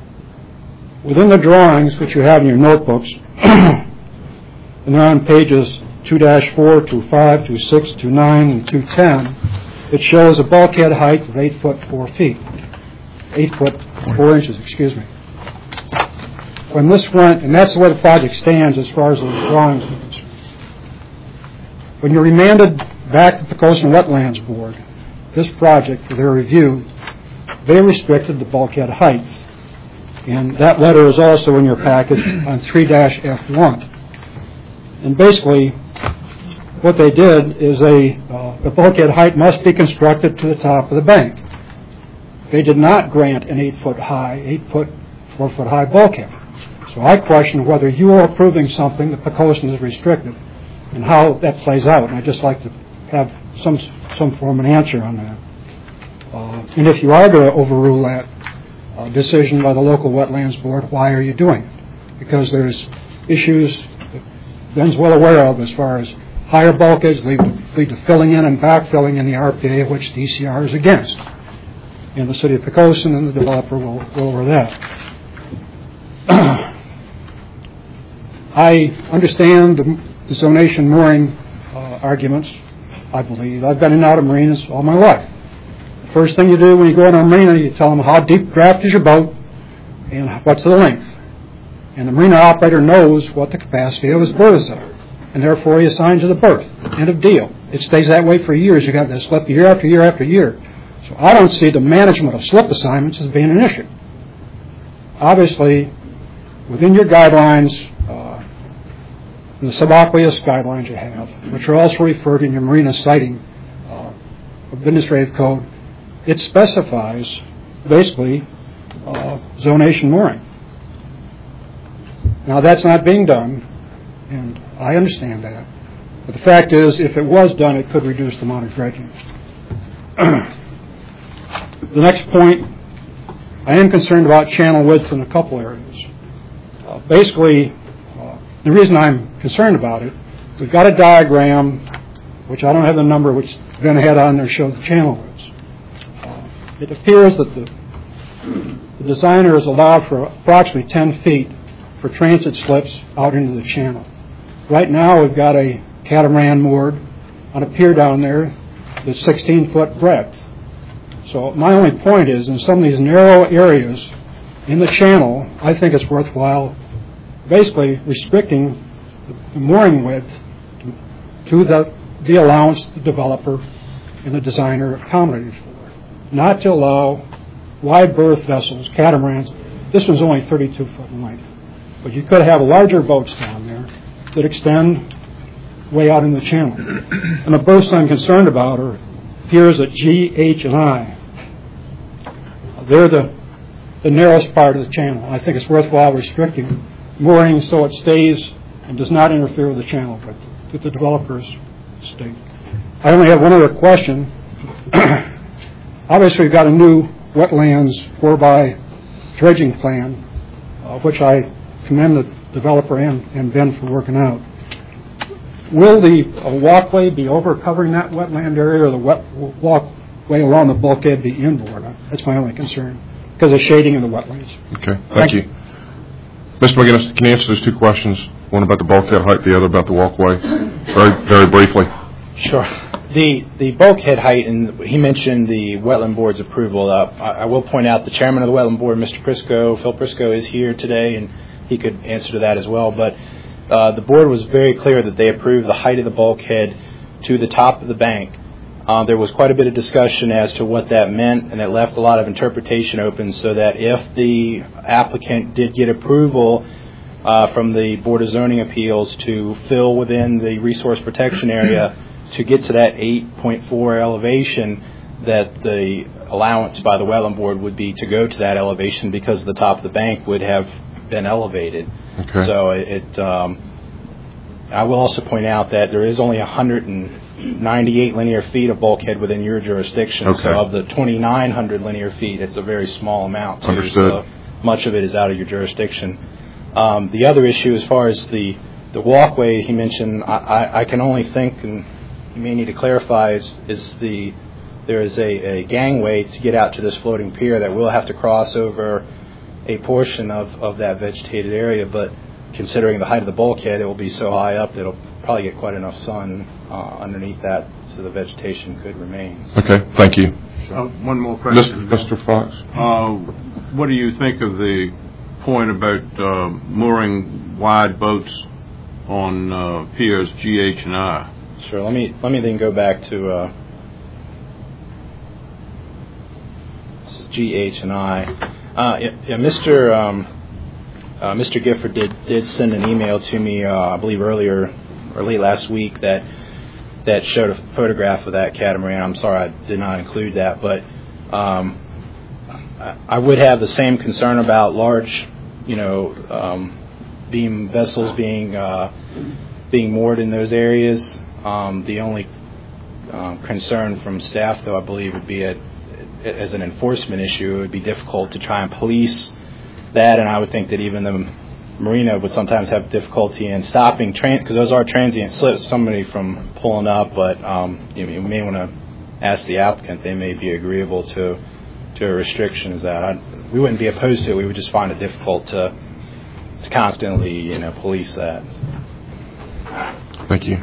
Within the drawings, which you have in your notebooks, and they're on pages two dash four, two five, two six, two nine, and two ten, it shows a bulkhead height of eight foot four feet. eight foot four inches, excuse me. When this went, and that's the way the project stands as far as those drawings are concerned. When you're remanded back to the Poquoson Wetlands Board, this project for their review, they restricted the bulkhead height. And that letter is also in your package on three dash F one. And basically, what they did is they, uh, the bulkhead height must be constructed to the top of the bank. They did not grant an eight foot high, eight foot, four foot high bulkhead. So I question whether you are approving something that Poquoson is restricted and how that plays out. And I'd just like to have some some form of an answer on that. Uh, and if you are going to overrule that uh, decision by the local wetlands board, why are you doing it? Because there's issues that Ben's well aware of as far as higher bulkheads lead to, lead to filling in and backfilling in the R P A, which D C R is against. And the city of Poquoson and the developer will go over that. I understand the, the zonation mooring uh, arguments, I believe. I've been in and out of marinas all my life. The first thing you do when you go in a marina, you tell them how deep draft is your boat and what's the length. And the marina operator knows what the capacity of his berths are, and therefore he assigns you the berth. End of deal. It stays that way for years. You've got that slip year after year after year. So I don't see the management of slip assignments as being an issue. Obviously, within your guidelines, uh, the subaqueous guidelines you have, which are also referred in your marina siting uh, administrative code, it specifies basically uh, zonation mooring. Now that's not being done, and I understand that. But the fact is, if it was done, it could reduce the amount of dredging. The next point, I am concerned about channel width in a couple areas. Uh, basically, uh, the reason I'm concerned about it, we've got a diagram, which I don't have the number, which Ben had on there, shows the channel widths. Uh, it appears that the, the designer has allowed for approximately ten feet for transit slips out into the channel. Right now, we've got a catamaran moored on a pier down there that's sixteen foot breadth. So my only point is, in some of these narrow areas in the channel, I think it's worthwhile basically restricting the mooring width to the, the allowance the developer and the designer accommodated for, not to allow wide berth vessels, catamarans. This one's only thirty-two foot in length, but you could have larger boats down there that extend way out in the channel. And the berths I'm concerned about are piers at G, H, and I. They're the, the narrowest part of the channel. I think it's worthwhile restricting mooring so it stays and does not interfere with the channel, but with the developer's state. I only have one other question. Obviously, we've got a new wetlands four by dredging plan, uh, which I commend the developer and, and Ben for working out. Will the uh, walkway be over covering that wetland area, or the wet walkway along the bulkhead be inboard? That's my only concern, because of shading in the wetlands. Okay, thank, Thank you. you. Mister McGinnis, can you answer those two questions? One about the bulkhead height, the other about the walkway, very, very briefly. Sure. The the bulkhead height, and he mentioned the wetland board's approval. Uh, I, I will point out the chairman of the wetland board, Mister Prisco, Phil Prisco, is here today, and he could answer to that as well. But uh, the board was very clear that they approved the height of the bulkhead to the top of the bank. Uh, there was quite a bit of discussion as to what that meant, and it left a lot of interpretation open, so that if the applicant did get approval uh, from the Board of Zoning Appeals to fill within the resource protection area to get to that eight point four elevation, that the allowance by the wetland board would be to go to that elevation because the top of the bank would have been elevated. Okay. So it, um, I will also point out that there is only one hundred ninety-eight linear feet of bulkhead within your jurisdiction. Okay. So of the twenty-nine hundred linear feet, it's a very small amount. Too, Understood. so much of it is out of your jurisdiction. Um, the other issue, as far as the, the walkway he mentioned, I, I, I can only think, and you may need to clarify, is, is the there is a, a gangway to get out to this floating pier that will have to cross over a portion of, of that vegetated area, but considering the height of the bulkhead, it will be so high up that it'll probably get quite enough sun uh, underneath that, so the vegetation could remain. Okay, thank you. Uh, one more question. Mister Fox? Uh, what do you think of the point about uh, mooring wide boats on uh, piers G, H, and I? Sure. Let me let me then go back to uh, this is G, H, and I. Uh, yeah, yeah, Mister Um, uh, Mister Gifford did did send an email to me, uh, I believe earlier or late last week, that that showed a photograph of that catamaran. I'm sorry I did not include that, but um, I, I would have the same concern about large, you know, um, beam vessels being uh, being moored in those areas. Um, the only um, concern from staff, though, I believe would be a, as an enforcement issue, it would be difficult to try and police that, and I would think that even the marina would sometimes have difficulty in stopping, because tran- those are transient slips, somebody from pulling up, but um, you, you may want to ask the applicant. They may be agreeable to to a restriction as that. I'd, we wouldn't be opposed to it. We would just find it difficult to to constantly, you know, police that. Thank you.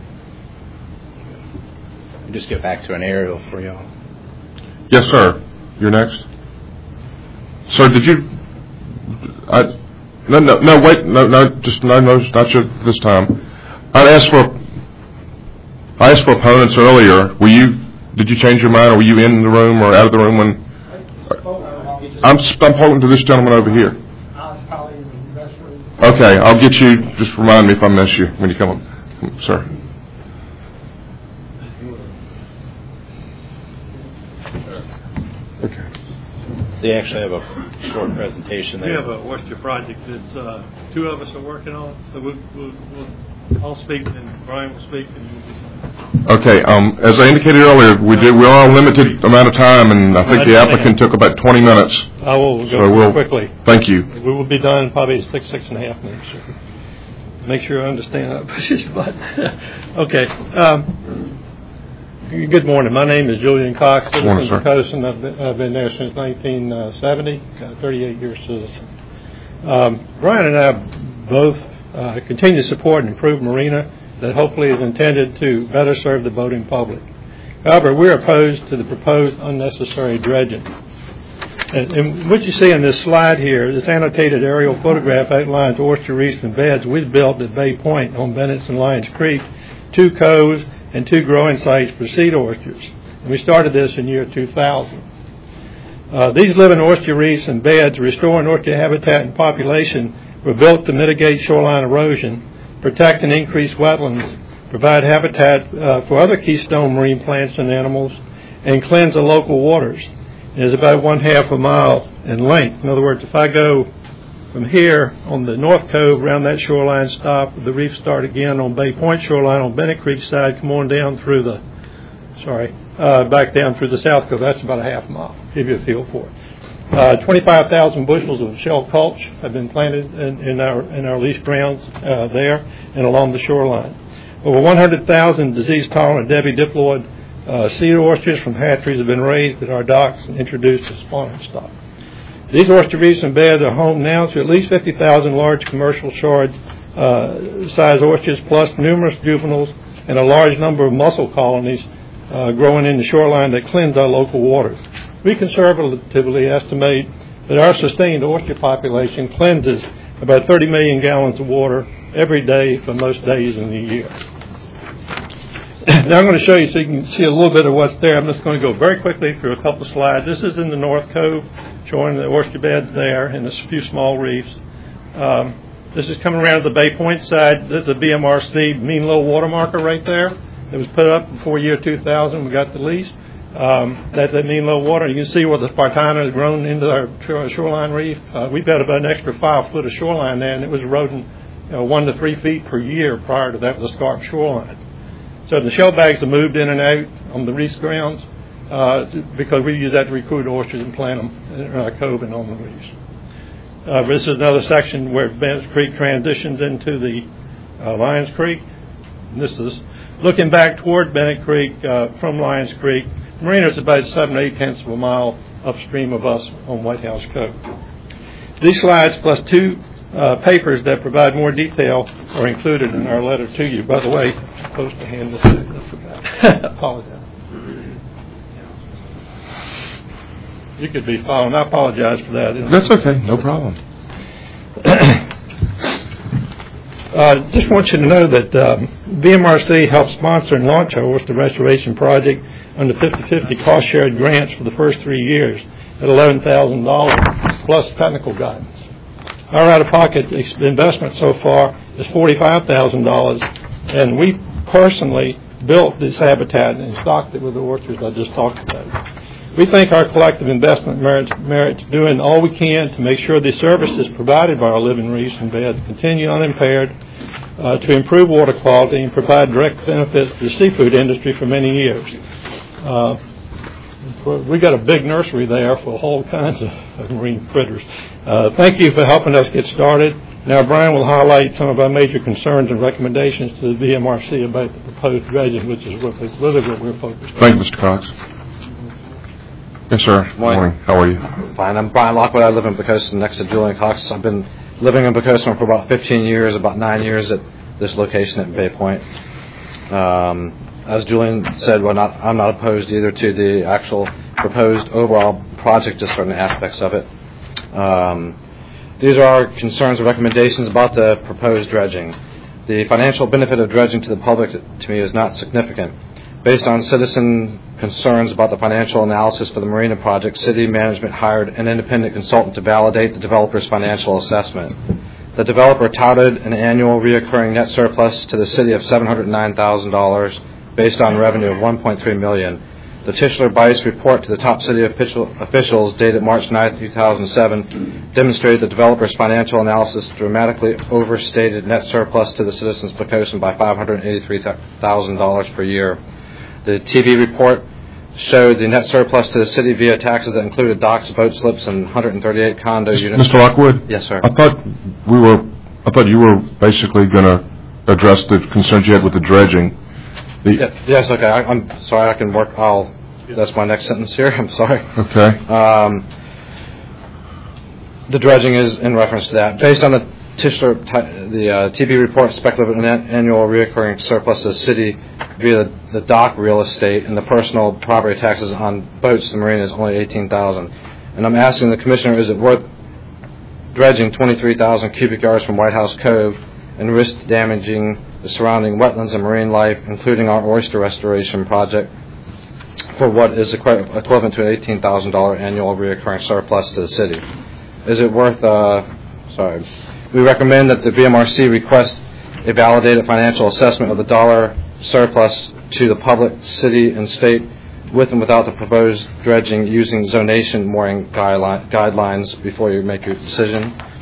I'll just get back to an aerial for y'all. Yes, sir. You're next. Sir, did you? I, no, no, no. Wait, no, no. Just no, no. Not you this time. I asked for. I asked for opponents earlier. Were you? Did you change your mind, or were you in the room or out of the room when? I'm I'm holding to this gentleman over here. Okay, I'll get you. Just remind me if I miss you when you come up, sir. Okay. They actually have a short presentation there. We have a oyster project that uh, two of us are working on. So we'll, we'll, we'll, I'll speak and Brian will speak and you'll be fine. Okay. Um, as I indicated earlier, we did. We're on a limited amount of time, and I think the applicant took about twenty minutes. I will go so we'll, quickly. Thank you. We will be done probably six, six and a half minutes. Make sure I understand how to push this button. Okay. Um, Good morning. My name is Julian Cox, citizen of Pocosin. I've been, I've been there since nineteen seventy, got thirty-eight years citizen. Um, Brian and I both uh, continue to support an improved marina that hopefully is intended to better serve the boating public. However, we're opposed to the proposed unnecessary dredging. And, and what you see on this slide here, this annotated aerial photograph outlines oyster reefs and beds we've built at Bay Point on Bennett's and Lyons Creek, two coves, and two growing sites for seed oysters. And we started this in year two thousand. Uh, these living oyster reefs and beds restoring oyster habitat and population were built to mitigate shoreline erosion, protect and increase wetlands, provide habitat uh, for other keystone marine plants and animals, and cleanse the local waters. It is about one half a mile in length. In other words, if I go from here on the North Cove, around that shoreline stop, the reef start again on Bay Point shoreline on Bennett Creek side, come on down through the, sorry, uh, back down through the South Cove. That's about a half mile. Give you a feel for it. Uh, twenty-five thousand bushels of shell culch have been planted in, in our in our leased grounds uh, there and along the shoreline. Over one hundred thousand disease-tolerant Debbie diploid uh, seed oysters from hatcheries have been raised at our docks and introduced to spawning stock. These oyster reefs and beds are home now to at least fifty thousand large commercial shard uh, size oysters, plus numerous juveniles and a large number of mussel colonies uh, growing in the shoreline that cleanse our local waters. We conservatively estimate that our sustained oyster population cleanses about thirty million gallons of water every day for most days in the year. Now I'm going to show you so you can see a little bit of what's there. I'm just going to go very quickly through a couple of slides. This is in the North Cove, showing the oyster beds there and a few small reefs. Um, this is coming around to the Bay Point side. There's a B M R C mean low water marker right there. It was put up before year two thousand. We got the lease. Um, that's that mean low water. You can see where the Spartina has grown into our shoreline reef. Uh, we've got about an extra five foot of shoreline there, and it was eroding you know, one to three feet per year. Prior to that was a scarp shoreline. So the shell bags are moved in and out on the reef grounds uh, because we use that to recruit oysters and plant them in our cove and on the reefs. Uh, this is another section where Bennett Creek transitions into the uh, Lyons Creek. And this is looking back toward Bennett Creek uh, from Lyons Creek. The marina is about seven, eight tenths of a mile upstream of us on White House Cove. These slides plus two uh, papers that provide more detail are included in our letter to you. By the way, I'm supposed to hand this out. I forgot. I apologize. You could be following. I apologize for that. That's okay. No problem. uh, just want you to know that um, B M R C helped sponsor and launch our oyster restoration project under fifty-fifty cost-shared grants for the first three years at eleven thousand dollars plus technical guidance. Our out-of-pocket investment so far is forty-five thousand dollars, and we personally built this habitat and stocked it with the oysters I just talked about. We think our collective investment merits, merits doing all we can to make sure the services provided by our living reefs and beds continue unimpaired, uh, to improve water quality and provide direct benefits to the seafood industry for many years. Uh, we got a big nursery there for all kinds of, of marine critters. Uh, thank you for helping us get started. Now, Brian will highlight some of our major concerns and recommendations to the B M R C about the proposed dredging, which is really what we're focused on. Thank you, Mister Cox. Yes, sir. Good morning. How are you? Fine. I'm Brian Lockwood. I live in Pocosin next to Julian Cox. I've been living in Pocosin for about fifteen years, about nine years at this location at Bay Point. Um, as Julian said, well, not, I'm not opposed either to the actual proposed overall project, just certain aspects of it. Um, these are our concerns and recommendations about the proposed dredging. The financial benefit of dredging to the public, to me, is not significant. Based on citizen concerns about the financial analysis for the marina project, city management hired an independent consultant to validate the developer's financial assessment. The developer touted an annual reoccurring net surplus to the city of seven hundred nine thousand dollars based on revenue of one point three million dollars. The Tischler-Bice report to the top city official, officials dated March ninth, two thousand seven demonstrated the developer's financial analysis dramatically overstated net surplus to the citizens of Pocosin by five hundred eighty-three thousand dollars per year. The T V report showed the net surplus to the city via taxes that included docks, boat slips, and one hundred thirty-eight condo units. Mister Lockwood? Yes, sir. I thought we were. I thought you were basically going to address the concerns you had with the dredging. The yeah, yes. Okay. I, I'm sorry. I can work. I'll. That's my next sentence here. I'm sorry. Okay. Um, the dredging is in reference to that. Based on the Tischler, t- the uh, T V report, speculative net annual reoccurring surplus to the city via the, the dock real estate and the personal property taxes on boats and marina is only eighteen thousand. And I'm asking the commissioner, is it worth dredging twenty-three thousand cubic yards from White House Cove and risk damaging the surrounding wetlands and marine life, including our oyster restoration project, for what is equi- equivalent to an eighteen thousand dollars annual reoccurring surplus to the city? Is it worth, uh, sorry, we recommend that the B M R C request a validated financial assessment of the dollar surplus to the public, city, and state with and without the proposed dredging using zonation mooring guideline, guidelines before you make your decision.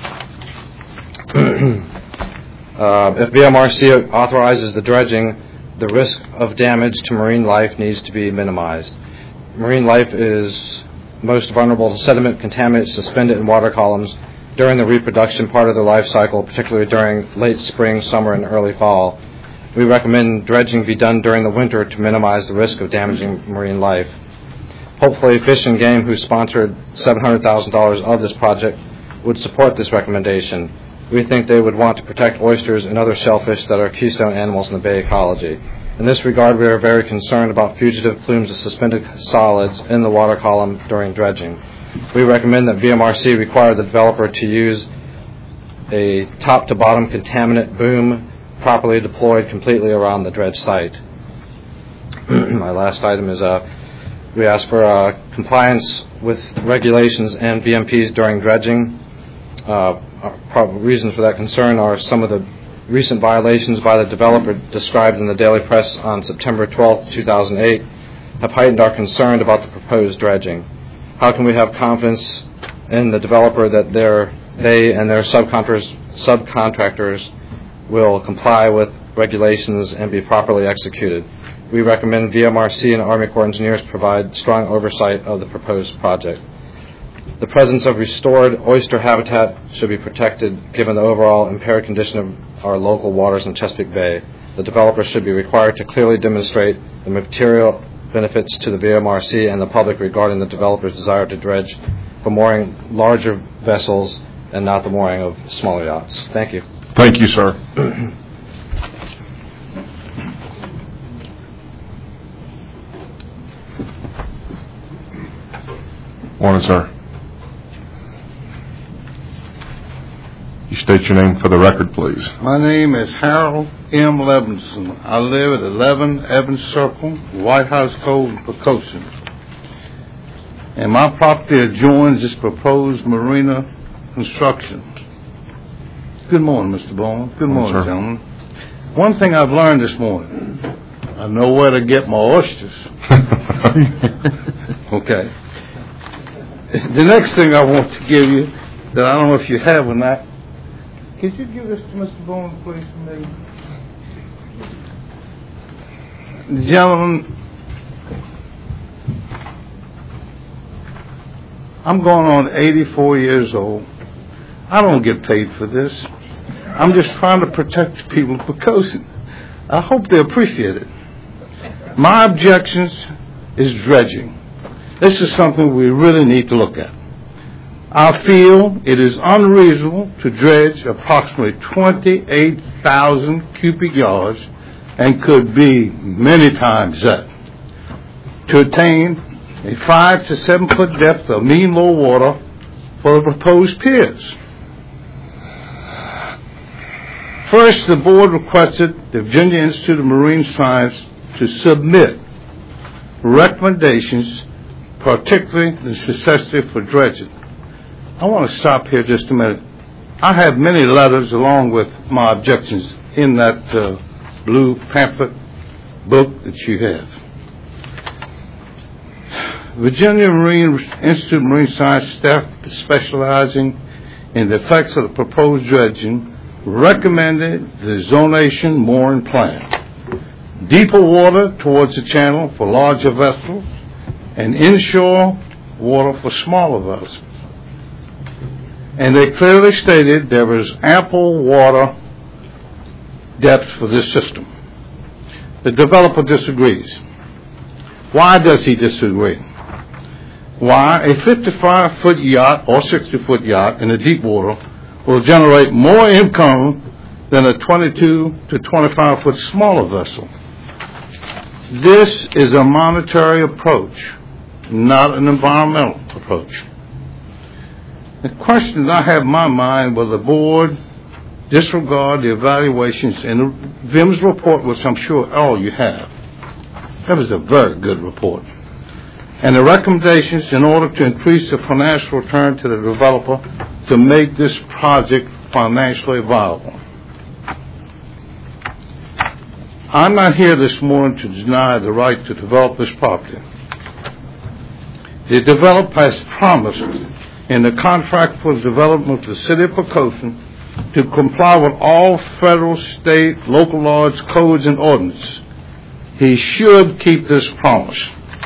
uh, if B M R C authorizes the dredging, the risk of damage to marine life needs to be minimized. Marine life is most vulnerable to sediment contaminants suspended in water columns during the reproduction part of their life cycle, particularly during late spring, summer, and early fall. We recommend dredging be done during the winter to minimize the risk of damaging marine life. Hopefully, Fish and Game, who sponsored seven hundred thousand dollars of this project, would support this recommendation. We think they would want to protect oysters and other shellfish that are keystone animals in the bay ecology. In this regard, we are very concerned about fugitive plumes of suspended solids in the water column during dredging. We recommend that V M R C require the developer to use a top-to-bottom contaminant boom properly deployed completely around the dredge site. My last item is uh, we ask for uh, compliance with regulations and B M Ps during dredging. Uh, Probably reasons for that concern are some of the recent violations by the developer described in the Daily Press on September twelfth, two thousand eight have heightened our concern about the proposed dredging. How can we have confidence in the developer that they and their subcontractors, subcontractors will comply with regulations and be properly executed? We recommend V M R C and Army Corps engineers provide strong oversight of the proposed project. The presence of restored oyster habitat should be protected given the overall impaired condition of our local waters in Chesapeake Bay. The developer should be required to clearly demonstrate the material benefits to the V M R C and the public regarding the developer's desire to dredge for mooring larger vessels and not the mooring of smaller yachts. Thank you. Thank you, sir. Morning, sir. You state your name for the record, please. My name is Harold M. Levinson. I live at eleven Evans Circle, White House Cove, Pocosin. And my property adjoins this proposed marina construction. Good morning, Mister Bowman. Good morning, Morning, gentlemen. One thing I've learned this morning, I know where to get my oysters. Okay. The next thing I want to give you, that I don't know if you have or not, could you give this to Mister Bowman, please, for me? The gentleman, I'm going on eighty-four years old. I don't get paid for this. I'm just trying to protect the people of Pocosin. I hope they appreciate it. My objections is dredging. This is something we really need to look at. I feel it is unreasonable to dredge approximately twenty-eight thousand cubic yards, and could be many times that, to attain a five to seven foot depth of mean low water for the proposed piers. First, the board requested the Virginia Institute of Marine Science to submit recommendations, particularly the necessity for dredging. I want to stop here just a minute. I have many letters along with my objections in that uh, blue pamphlet book that you have. Virginia Marine Institute of Marine Science staff specializing in the effects of the proposed dredging recommended the zonation mooring plan. Deeper water towards the channel for larger vessels and inshore water for smaller vessels. And they clearly stated there is ample water depth for this system. The developer disagrees. Why does he disagree? Why a fifty-five foot yacht or sixty foot yacht in the deep water will generate more income than a twenty-two to twenty-five foot smaller vessel? This is a monetary approach, not an environmental approach. The question I have in my mind, will the board disregard the evaluations in V I M's report, which I'm sure all you have? That was a very good report. And the recommendations in order to increase the financial return to the developer to make this project financially viable. I'm not here this morning to deny the right to develop this property. The developer has promised in the contract for the development of the city of Poquoson to comply with all federal, state, local laws, codes, and ordinances. He should keep this promise.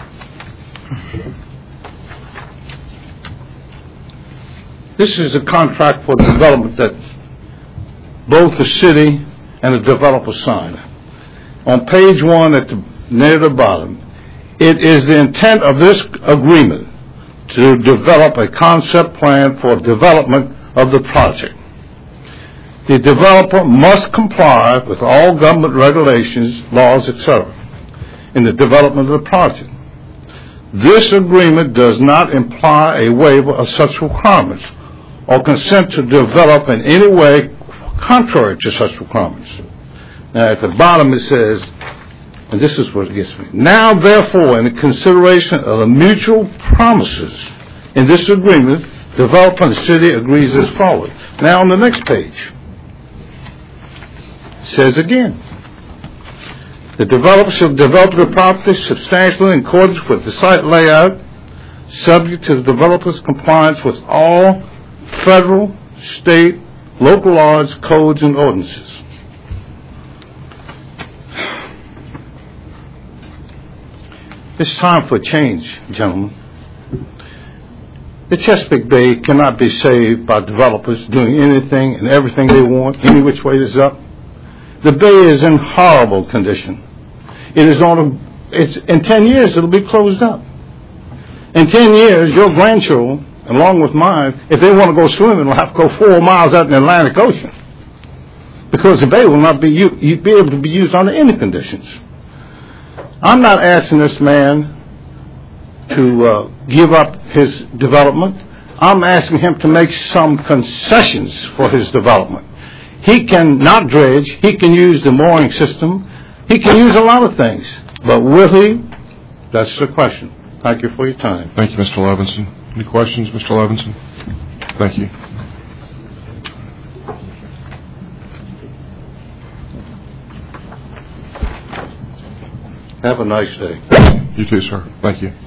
This is a contract for the development that both the city and the developer signed. On page one at the near the bottom, it is the intent of this agreement to develop a concept plan for development of the project. The developer must comply with all government regulations, laws, et cetera, in the development of the project. This agreement does not imply a waiver of such requirements or consent to develop in any way contrary to such requirements. Now, at the bottom it says, and this is what it gets me, now therefore, in the consideration of the mutual promises in this agreement, developer and the city agrees as follows. Now on the next page, it says again, the developer shall develop the property substantially in accordance with the site layout, subject to the developer's compliance with all federal, state, local laws, codes, and ordinances. It's time for change, gentlemen. The Chesapeake Bay cannot be saved by developers doing anything and everything they want, any which way it's up. The bay is in horrible condition. It is on a, it's, in ten years, it'll be closed up. In ten years, your grandchildren, along with mine, if they want to go swimming, will have to go four miles out in the Atlantic Ocean, because the bay will not be, u- be able to be used under any conditions. I'm not asking this man to uh, give up his development. I'm asking him to make some concessions for his development. He can not dredge. He can use the mooring system. He can use a lot of things. But will he? That's the question. Thank you for your time. Thank you, Mister Levinson. Any questions, Mister Levinson? Thank you. Have a nice day. You too, sir. Thank you.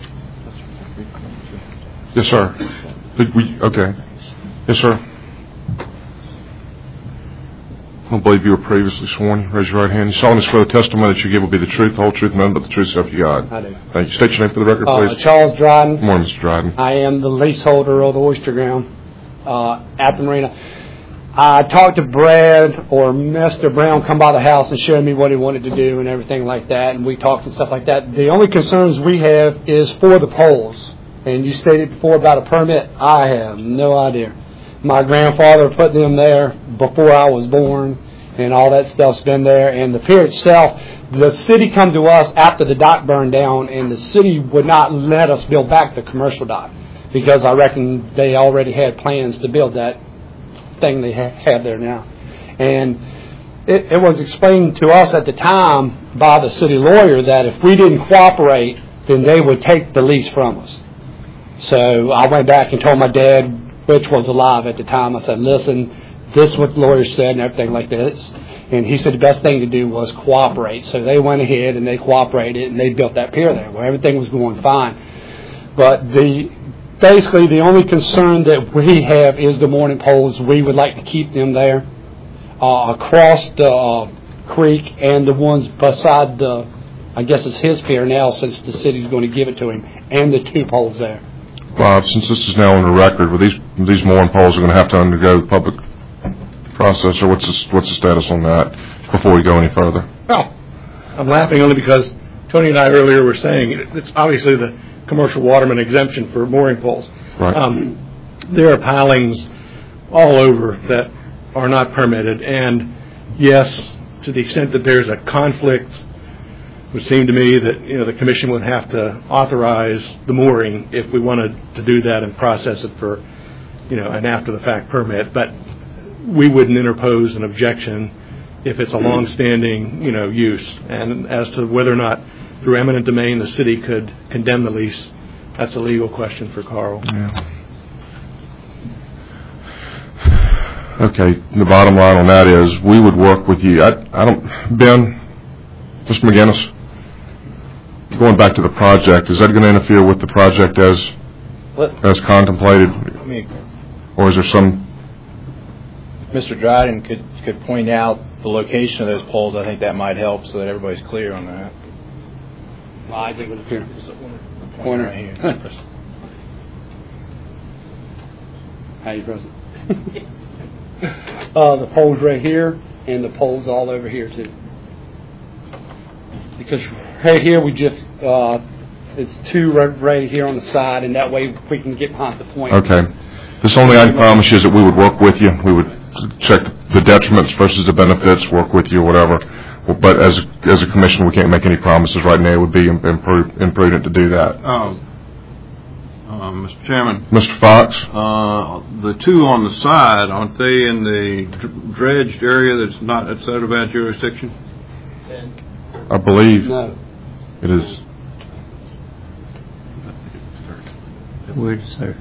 Yes, sir. Did we, okay. Yes, sir. I don't believe you were previously sworn. Raise your right hand. You solemnly swear the testimony that you give will be the truth, the whole truth, and nothing but the truth, so help you God. I do. Thank you. State your name for the record, Uh, please. Charles Dryden. Good morning, Mister Dryden. I am the leaseholder of the oyster ground uh, at the marina. I talked to Brad or Mister Brown come by the house and showed me what he wanted to do and everything like that, and we talked and stuff like that. The only concerns we have is for the poles. And you stated before about a permit. I have no idea. My grandfather put them there before I was born, and all that stuff's been there. And the pier itself, the city come to us after the dock burned down, and the city would not let us build back the commercial dock because I reckon they already had plans to build that thing they ha- have there now. And it, it was explained to us at the time by the city lawyer that if we didn't cooperate, then they would take the lease from us. So I went back and told my dad, which was alive at the time, I said, listen, this is what the lawyer said and everything like this. And he said the best thing to do was cooperate. So they went ahead and they cooperated and they built that pier there where everything was going fine. But the basically the only concern that we have is the mooring poles. We would like to keep them there uh, across the uh, creek and the ones beside the, I guess it's his pier now since the city's going to give it to him, and the two poles there. Bob, since this is now on the record, with these these mooring poles are going to have to undergo the public process, or what's the, what's the status on that before we go any further? Well, I'm laughing only because Tony and I earlier were saying it's obviously the commercial waterman exemption for mooring poles. Right. Um, there are pilings all over that are not permitted, and yes, to the extent that there's a conflict, it would seem to me that you know the commission would have to authorize the mooring if we wanted to do that and process it for you know an after-the-fact permit. But we wouldn't interpose an objection if it's a long-standing you know use. And as to whether or not through eminent domain the city could condemn the lease, that's a legal question for Carl. Yeah. Okay. The bottom line on that is we would work with you. I, I don't, Ben, Mister McGinnis. Going back to the project, is that going to interfere with the project as What? as contemplated, I mean, or is there some? Mister Dryden could could point out the location of those poles. I think that might help so that everybody's clear on that. Well, I think it would appear. Pointer right here. How you present? uh, the poles right here, and the poles all over here too. Because right here we just, uh, it's two right, right here on the side, and that way we can get behind the point. Okay. This only I can promise you is that we would work with you. We would check the detriments versus the benefits, work with you or whatever. But as as a commission, we can't make any promises right now. It would be impru- imprudent to do that. Um, uh, Mister Chairman. Mister Fox? Uh, the two on the side, aren't they in the dredged area that's not outside of our jurisdiction? I believe no. it is. Where does that?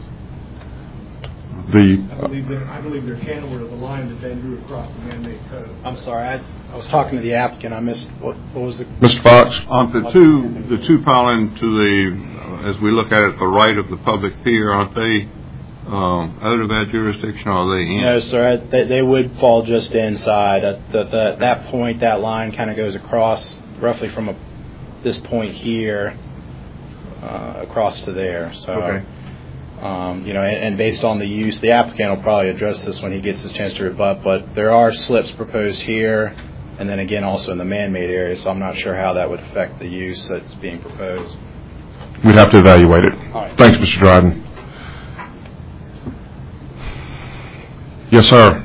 The, I believe they're, I believe they're cantilevered of the line that they drew across the man-made code. I'm sorry, I, I was talking to the applicant. I missed what, what was the Mister Fox? Aren't the two the two piling to the, as we look at it, the right of the public pier, aren't they um, out of our jurisdiction, or are they in? No, sir. They, they would fall just inside. Uh, the, the, that point, that line kind of goes across roughly from a, this point here uh, across to there. So, okay. um, you know, and, and based on the use, the applicant will probably address this when he gets his chance to rebut, but there are slips proposed here and then again also in the man-made area, so I'm not sure how that would affect the use that's being proposed. We'd have to evaluate it. All right. Thanks, Mister Dryden. Yes, sir.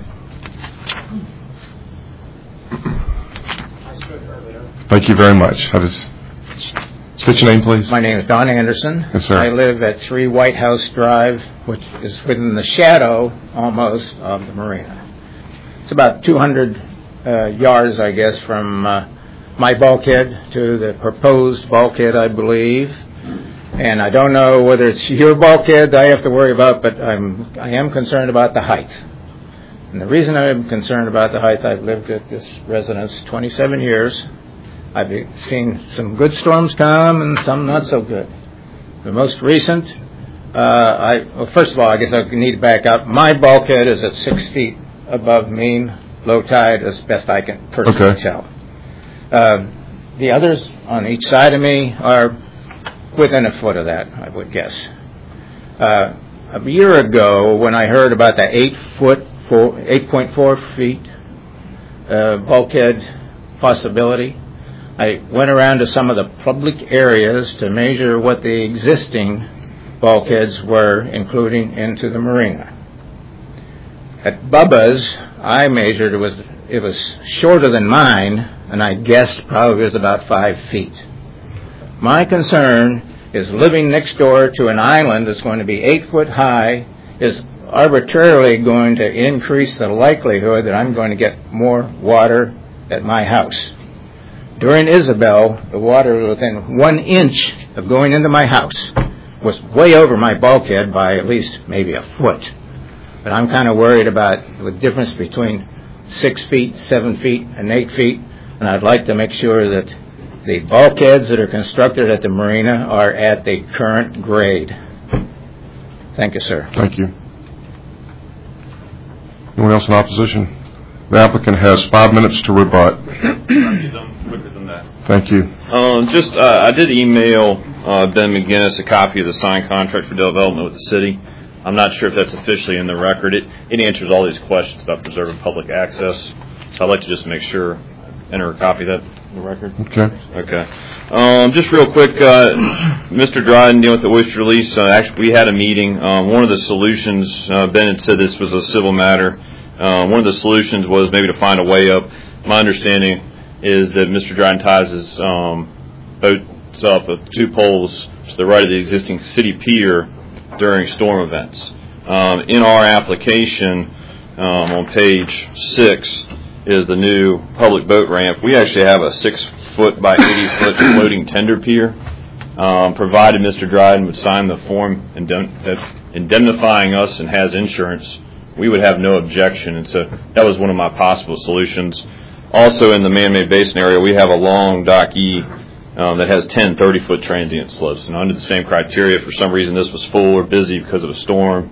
Thank you very much. How does, state your name, please. My name is Don Anderson. Yes, sir. I live at three White House Drive, which is within the shadow, almost, of the marina. It's about two hundred uh, yards, I guess, from uh, my bulkhead to the proposed bulkhead, I believe. And I don't know whether it's your bulkhead I have to worry about, but I'm, I am concerned about the height. And the reason I'm concerned about the height, I've lived at this residence twenty-seven years. I've seen some good storms come and some not so good. The most recent, uh, I, well, first of all, I guess I need to back up. My bulkhead is at six feet above mean low tide, as best I can personally Okay. tell. Uh, the others on each side of me are within a foot of that, I would guess. Uh, a year ago, when I heard about the eight foot, four, eight point four feet uh, bulkhead possibility, I went around to some of the public areas to measure what the existing bulkheads were including into the marina. At Bubba's, I measured it was it was shorter than mine, and I guessed probably it was about five feet. My concern is living next door to an island that's going to be eight foot high is arbitrarily going to increase the likelihood that I'm going to get more water at my house. During Isabel, the water was within one inch of going into my house. Was way over my bulkhead by at least maybe a foot. But I'm kind of worried about the difference between six feet, seven feet, and eight feet, and I'd like to make sure that the bulkheads that are constructed at the marina are at the current grade. Thank you, sir. Thank you. Anyone else in opposition? The applicant has five minutes to rebut. Quicker than that. Thank you. Um, just, uh, I did email uh, Ben McGinnis a copy of the signed contract for development with the city. I'm not sure if that's officially in the record. It, it answers all these questions about preserving public access. So I'd like to just make sure, enter a copy of that in the record. Okay. Okay. Um, just real quick, uh, Mister Dryden, dealing with the oyster lease, uh, actually we had a meeting. Um, one of the solutions, uh, Ben had said this was a civil matter. Uh, one of the solutions was maybe to find a way up. My understanding is that Mister Dryden ties his um, boats up with two poles to the right of the existing city pier during storm events. Um, in our application, um, on page six, is the new public boat ramp. We actually have a six foot by eighty foot floating tender pier. Um, provided Mister Dryden would sign the form indemnifying us and has insurance, we would have no objection. And so that was one of my possible solutions. Also in the man-made basin area, we have a long dock E um, that has ten thirty foot transient slips. And under the same criteria, if for some reason this was full or busy because of a storm,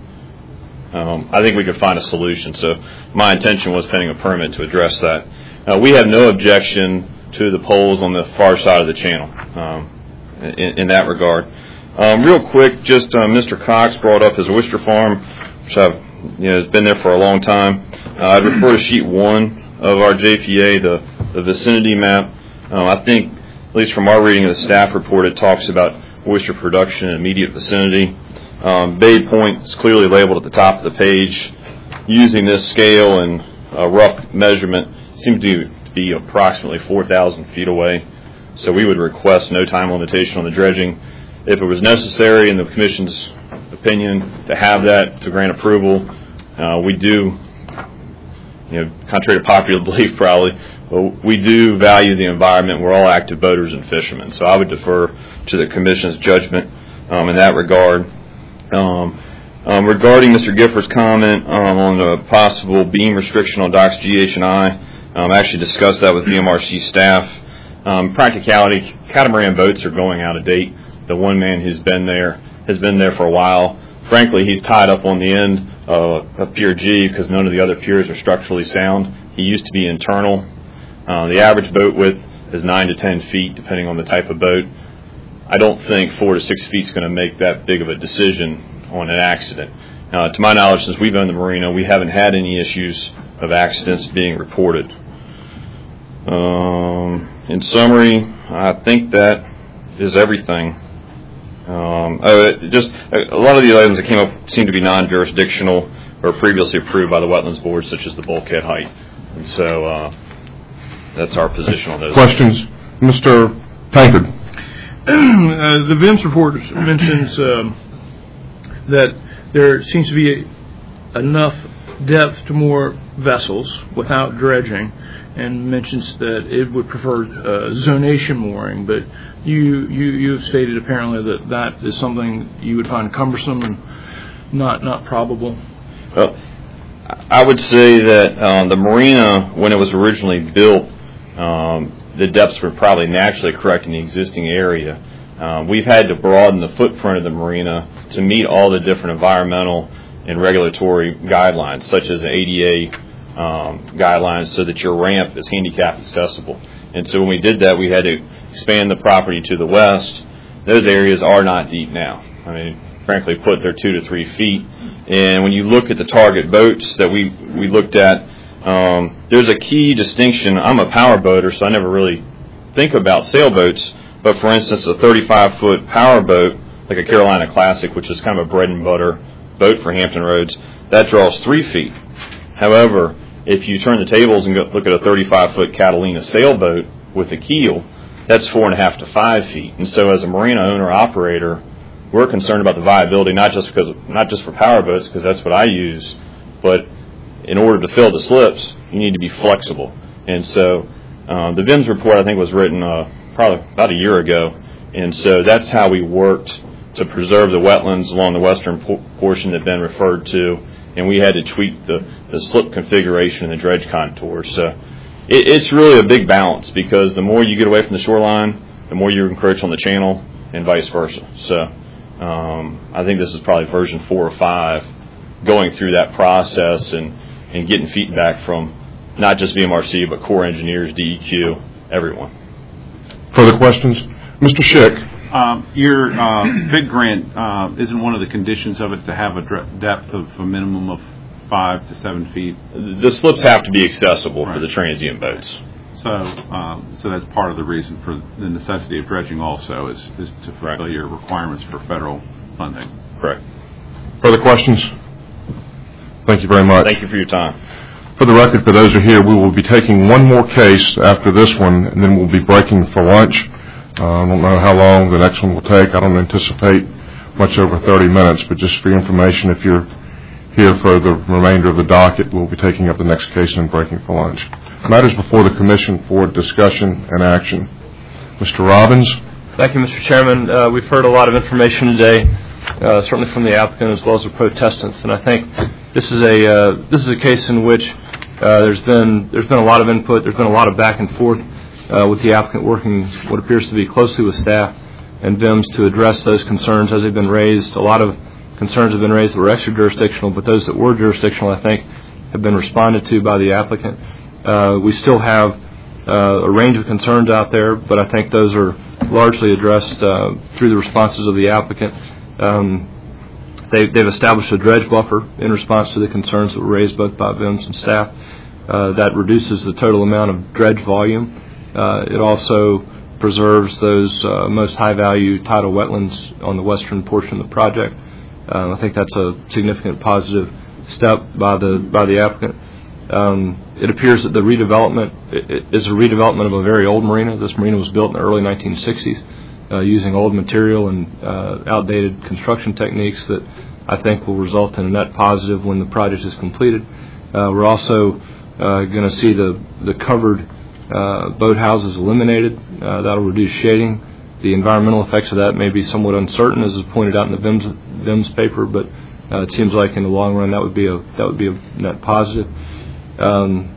Um, I think we could find a solution. So my intention was pending a permit to address that. Uh, we have no objection to the poles on the far side of the channel um, in, in that regard. Um, real quick, just uh, Mister Cox brought up his oyster farm, which I've you know has been there for a long time. Uh, I'd refer to sheet one of our J P A, the, the vicinity map. Um, I think, at least from our reading of the staff report, it talks about oyster production in immediate vicinity. Um, Bay Point is clearly labeled at the top of the page. Using this scale and a rough measurement, seems to be approximately four thousand feet away. So we would request no time limitation on the dredging. If it was necessary, in the Commission's opinion, to have that to grant approval, uh, we do, you know, contrary to popular belief probably, but we do value the environment. We're all active boaters and fishermen. So I would defer to the Commission's judgment um, in that regard. Um, um, regarding Mister Gifford's comment um, on the possible beam restriction on docks G, H, and I, um, I actually discussed that with V M R C staff. Um, practicality, catamaran boats are going out of date. The one man who's been there has been there for a while. Frankly, he's tied up on the end of, of Pier G because none of the other piers are structurally sound. He used to be internal. Uh, the average boat width is nine to ten feet, depending on the type of boat. I don't think four to six feet is going to make that big of a decision on an accident. Uh, to my knowledge, since we've owned the marina, we haven't had any issues of accidents being reported. Um, in summary, I think that is everything. Um, uh, just a lot of the items that came up seem to be non-jurisdictional or previously approved by the Wetlands Board, such as the bulkhead height. And so uh, that's our position on those. Questions? Mister Tankard. Uh, the V I M S report mentions um, that there seems to be a, enough depth to more vessels without dredging, and mentions that it would prefer uh, zonation mooring. But you, you you have stated apparently that that is something you would find cumbersome and not not probable. Well, I would say that um, the marina, when it was originally built, um, the depths were probably naturally correct in the existing area. Um, we've had to broaden the footprint of the marina to meet all the different environmental and regulatory guidelines, such as the A D A um, guidelines, so that your ramp is handicap accessible. And so when we did that, we had to expand the property to the west. Those areas are not deep now. I mean, frankly put, they're two to three feet. And when you look at the target boats that we, we looked at, um, there's a key distinction. I'm a power boater, so I never really think about sailboats. But for instance, a thirty-five foot power boat like a Carolina Classic, which is kind of a bread and butter boat for Hampton Roads, that draws three feet. However, if you turn the tables and go look at a thirty-five foot Catalina sailboat with a keel, that's four and a half to five feet. And so as a marina owner operator, we're concerned about the viability, not just because, not just for power boats, because that's what I use, but in order to fill the slips, you need to be flexible. And so uh, the V I M S report, I think, was written uh, probably about a year ago. And so that's how we worked to preserve the wetlands along the western por- portion that Ben referred to. And we had to tweak the, the slip configuration and the dredge contours. So it, it's really a big balance, because the more you get away from the shoreline, the more you encroach on the channel, and vice versa. So um, I think this is probably version four or five, going through that process and, and getting feedback from not just V M R C, but Corps engineers, D E Q, everyone. Further questions? Mister Schick. Um, your uh, big grant, uh, isn't one of the conditions of it to have a dre- depth of a minimum of five to seven feet? The slips have to be accessible right. for the transient boats. So, um, so that's part of the reason for the necessity of dredging. Also, is, is to fulfill right. your requirements for federal funding. Correct. Further questions? Thank you very much. Thank you for your time. For the record, for those who are here, we will be taking one more case after this one, and then we'll be breaking for lunch. Uh, I don't know how long the next one will take. I don't anticipate much over thirty minutes, but just for your information, if you're here for the remainder of the docket, we'll be taking up the next case and then breaking for lunch. Matters before the Commission for discussion and action. Mister Robbins. Thank you, Mister Chairman. Uh, we've heard a lot of information today, uh, certainly from the applicant as well as the protestants, and I think this is a uh, this is a case in which uh, there's been there's been a lot of input, there's been a lot of back and forth uh, with the applicant working what appears to be closely with staff and V I M S to address those concerns as they've been raised. A lot of concerns have been raised that were extra-jurisdictional, but those that were jurisdictional, I think, have been responded to by the applicant. Uh, we still have uh, a range of concerns out there, but I think those are largely addressed uh, through the responses of the applicant. Um, they, they've established a dredge buffer in response to the concerns that were raised both by V I M S and staff. Uh, that reduces the total amount of dredge volume. Uh, it also preserves those uh, most high-value tidal wetlands on the western portion of the project. Uh, I think that's a significant positive step by the by the applicant. Um, it appears that the redevelopment is a redevelopment of a very old marina. This marina was built in the early nineteen sixties uh, using old material and uh, outdated construction techniques that I think will result in a net positive when the project is completed. Uh, we're also uh, going to see the, the covered uh, boathouses eliminated. Uh, that'll reduce shading. The environmental effects of that may be somewhat uncertain, as is pointed out in the V I M S, V I M S paper, but uh, it seems like in the long run that would be a that would be a net positive. Um,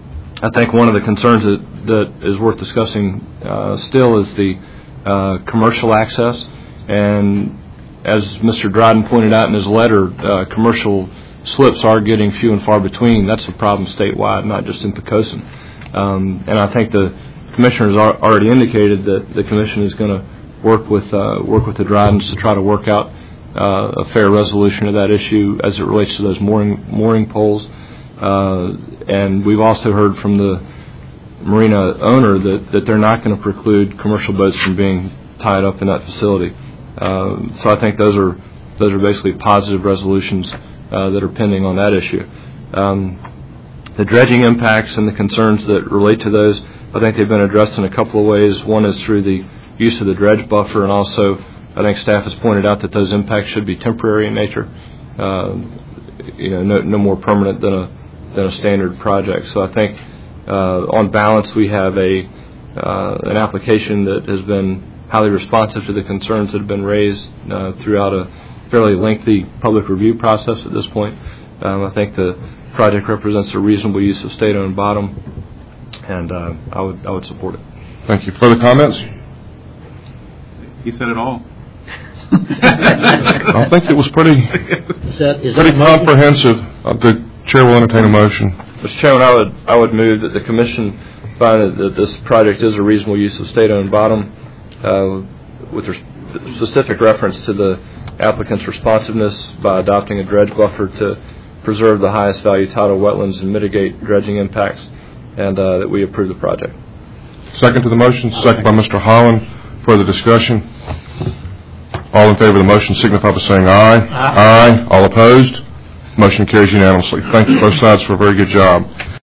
I think one of the concerns that, that is worth discussing uh, still is the uh, commercial access, and as Mister Dryden pointed out in his letter, uh, commercial slips are getting few and far between. That's a problem statewide, not just in Poquoson. Um, and I think the Commissioner has already indicated that the Commission is going to work with uh, work with the Drydens to try to work out uh, a fair resolution of that issue as it relates to those mooring mooring poles. Uh, and we've also heard from the marina owner that, that they're not going to preclude commercial boats from being tied up in that facility. Uh, so I think those are those are basically positive resolutions uh, that are pending on that issue. Um, the dredging impacts and the concerns that relate to those, I think they've been addressed in a couple of ways. One is through the use of the dredge buffer, and also I think staff has pointed out that those impacts should be temporary in nature, uh, you know, no, no more permanent than a than a standard project. So I think uh, on balance we have a uh, an application that has been highly responsive to the concerns that have been raised uh, throughout a fairly lengthy public review process at this point. Um, I think the project represents a reasonable use of state-owned bottom, and uh, I would I would support it. Thank you. Further comments? He said it all. I think it was pretty is that, is pretty that comprehensive. Uh, the chair will entertain a motion. Mister Chairman, I would I would move that the Commission find that this project is a reasonable use of state-owned bottom, uh, with res- specific reference to the applicant's responsiveness by adopting a dredge buffer to preserve the highest value tidal wetlands and mitigate dredging impacts, and uh, that we approve the project. Second to the motion, second by Mister Holland. Further discussion? All in favor of the motion signify by saying aye. Aye. Aye. All opposed? Motion carries unanimously. Thank you both sides for a very good job.